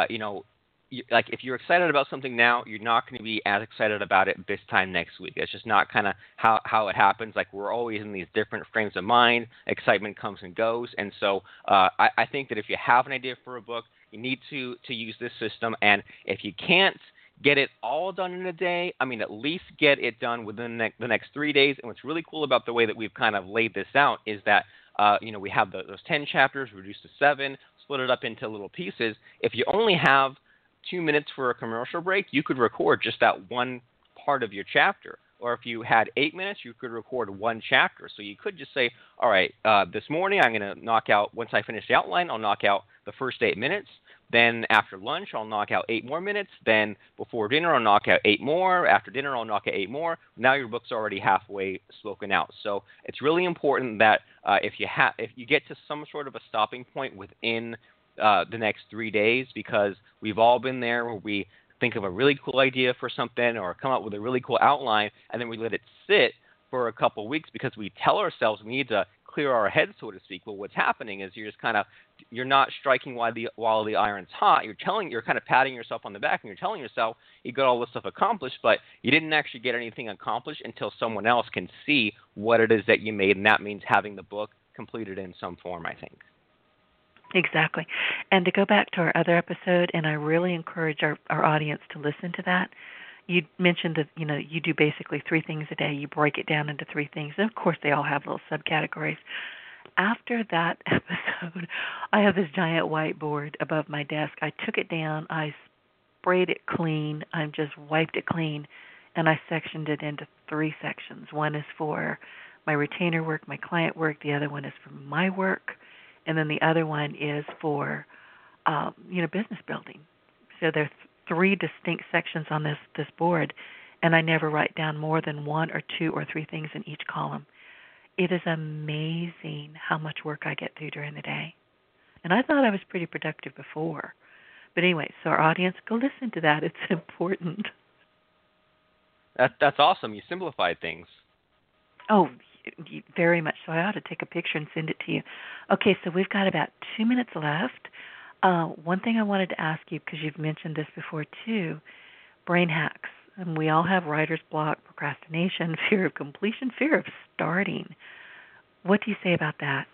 like if you're excited about something now, you're not going to be as excited about it this time next week. It's just not kind of how it happens. Like we're always in these different frames of mind. Excitement comes and goes. And so I think that if you have an idea for a book, you need to use this system. And if you can't get it all done in a day, at least get it done within the next 3 days. And what's really cool about the way that we've kind of laid this out is that we have those 10 chapters reduced to 7, split it up into little pieces. If you only have 2 minutes for a commercial break, you could record just that one part of your chapter. Or if you had 8 minutes, you could record one chapter. So you could just say, all right, this morning I'm going to knock out, once I finish the outline, I'll knock out the first 8 minutes. Then after lunch, I'll knock out 8 more minutes. Then before dinner, I'll knock out 8 more. After dinner, I'll knock out 8 more. Now your book's already halfway spoken out. So it's really important that if you get to some sort of a stopping point within the next 3 days, because we've all been there where we think of a really cool idea for something or come up with a really cool outline, and then we let it sit for a couple of weeks because we tell ourselves we need to clear our heads, so to speak. Well, what's happening is you're not striking while the iron's hot. You're kind of patting yourself on the back, and you're telling yourself you got all this stuff accomplished, but you didn't actually get anything accomplished until someone else can see what it is that you made, and that means having the book completed in some form, I think. Exactly. And to go back to our other episode, and I really encourage our audience to listen to that, you mentioned that, you do basically 3 things a day. You break it down into 3 things. And, of course, they all have little subcategories. After that episode, I have this giant whiteboard above my desk. I took it down. I sprayed it clean. I just wiped it clean, and I sectioned it into 3 sections. One is for my retainer work, my client work. The other one is for my work. And then the other one is for, business building. So there's 3 distinct sections on this board, and I never write down more than 1 or 2 or 3 things in each column. It is amazing how much work I get through during the day. And I thought I was pretty productive before. But anyway, so our audience, go listen to that. It's important. That's awesome. You simplified things. Oh, very much so. I ought to take a picture and send it to you. Okay, so we've got about 2 minutes left. One thing I wanted to ask you, because you've mentioned this before too, brain hacks. And we all have writer's block, procrastination, fear of completion, fear of starting. What do you say about that?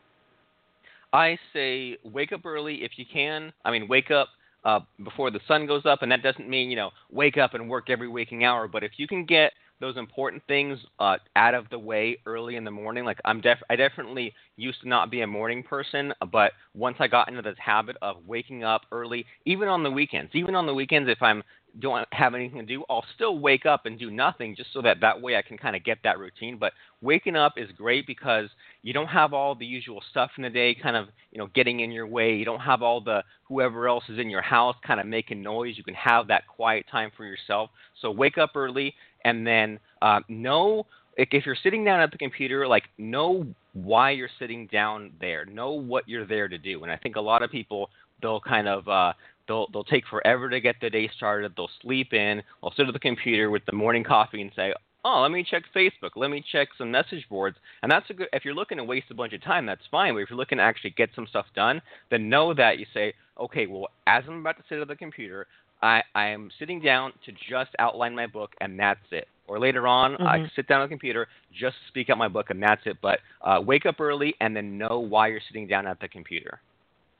I say wake up early if you can. Wake up before the sun goes up, and that doesn't mean, wake up and work every waking hour. But if you can get those important things out of the way early in the morning. Like I definitely used to not be a morning person, but once I got into this habit of waking up early, even on the weekends if I don't have anything to do, I'll still wake up and do nothing just so that way I can kind of get that routine. But waking up is great because you don't have all the usual stuff in the day kind of, getting in your way. You don't have all the whoever else is in your house kind of making noise. You can have that quiet time for yourself. So wake up early. And then know if you're sitting down at the computer, know why you're sitting down there. Know what you're there to do. And I think a lot of people, they'll kind of they'll take forever to get the day started. They'll sleep in. They'll sit at the computer with the morning coffee and say, oh, let me check Facebook. Let me check some message boards. And that's if you're looking to waste a bunch of time, that's fine. But if you're looking to actually get some stuff done, then know that you say, okay, well, as I'm about to sit at the computer, I am sitting down to just outline my book, and that's it. Or later on, I sit down on the computer, just speak out my book, and that's it. But wake up early and then know why you're sitting down at the computer.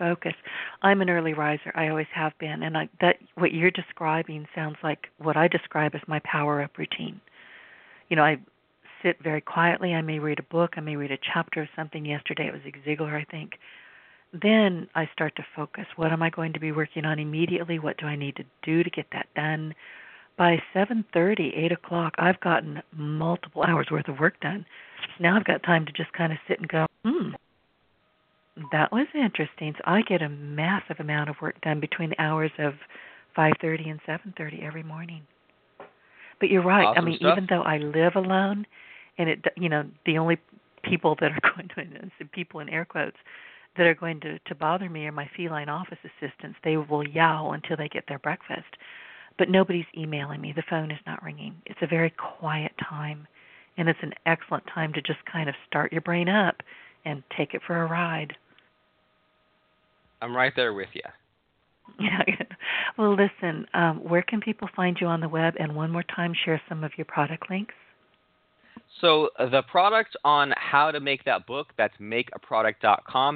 focus. I'm an early riser. I always have been, and that what you're describing sounds like what I describe as my power-up routine. I sit very quietly. I may read a book. I may read a chapter of something. Yesterday it was Zig Ziglar, I think. Then I start to focus. What am I going to be working on immediately? What do I need to do to get that done? By 7:30, 8 o'clock, I've gotten multiple hours worth of work done. Now I've got time to just kind of sit and go, that was interesting. So I get a massive amount of work done between the hours of 5:30 and 7:30 every morning. But you're right. Awesome stuff. Even though I live alone, and the only people that are going to, people in air quotes, that are going to bother me are my feline office assistants. They will yowl until they get their breakfast. But nobody's emailing me. The phone is not ringing. It's a very quiet time, and it's an excellent time to just kind of start your brain up and take it for a ride. I'm right there with you. Yeah. Well, listen, where can people find you on the web? And one more time, share some of your product links. So the product on how to make that book, that's makeaproduct.com,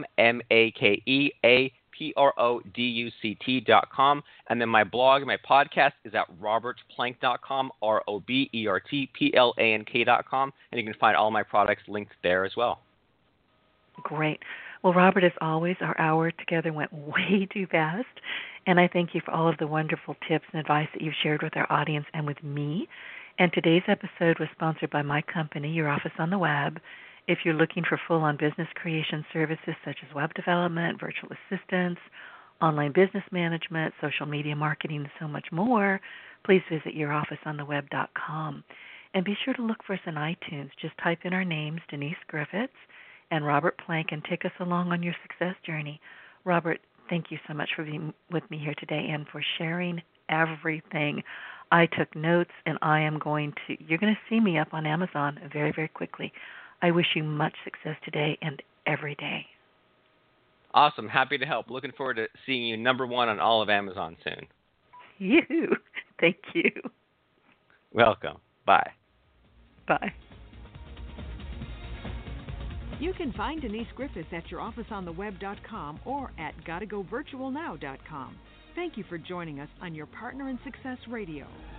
makeaproduct.com. And then my blog and my podcast is at robertplank.com, robertplank.com. And you can find all my products linked there as well. Great. Well, Robert, as always, our hour together went way too fast. And I thank you for all of the wonderful tips and advice that you've shared with our audience and with me. And today's episode was sponsored by my company, Your Office on the Web. If you're looking for full-on business creation services such as web development, virtual assistants, online business management, social media marketing, and so much more, please visit yourofficeontheweb.com. And be sure to look for us in iTunes. Just type in our names, Denise Griffiths and Robert Plank, and take us along on your success journey. Robert, thank you so much for being with me here today and for sharing everything. I took notes, and you're going to see me up on Amazon very, very quickly. I wish you much success today and every day. Awesome. Happy to help. Looking forward to seeing you #1 on all of Amazon soon. Thank you. Welcome. Bye. Bye. You can find Denise Griffiths at yourofficeontheweb.com or at gottagovirtualnow.com. Thank you for joining us on Your Partner in Success Radio.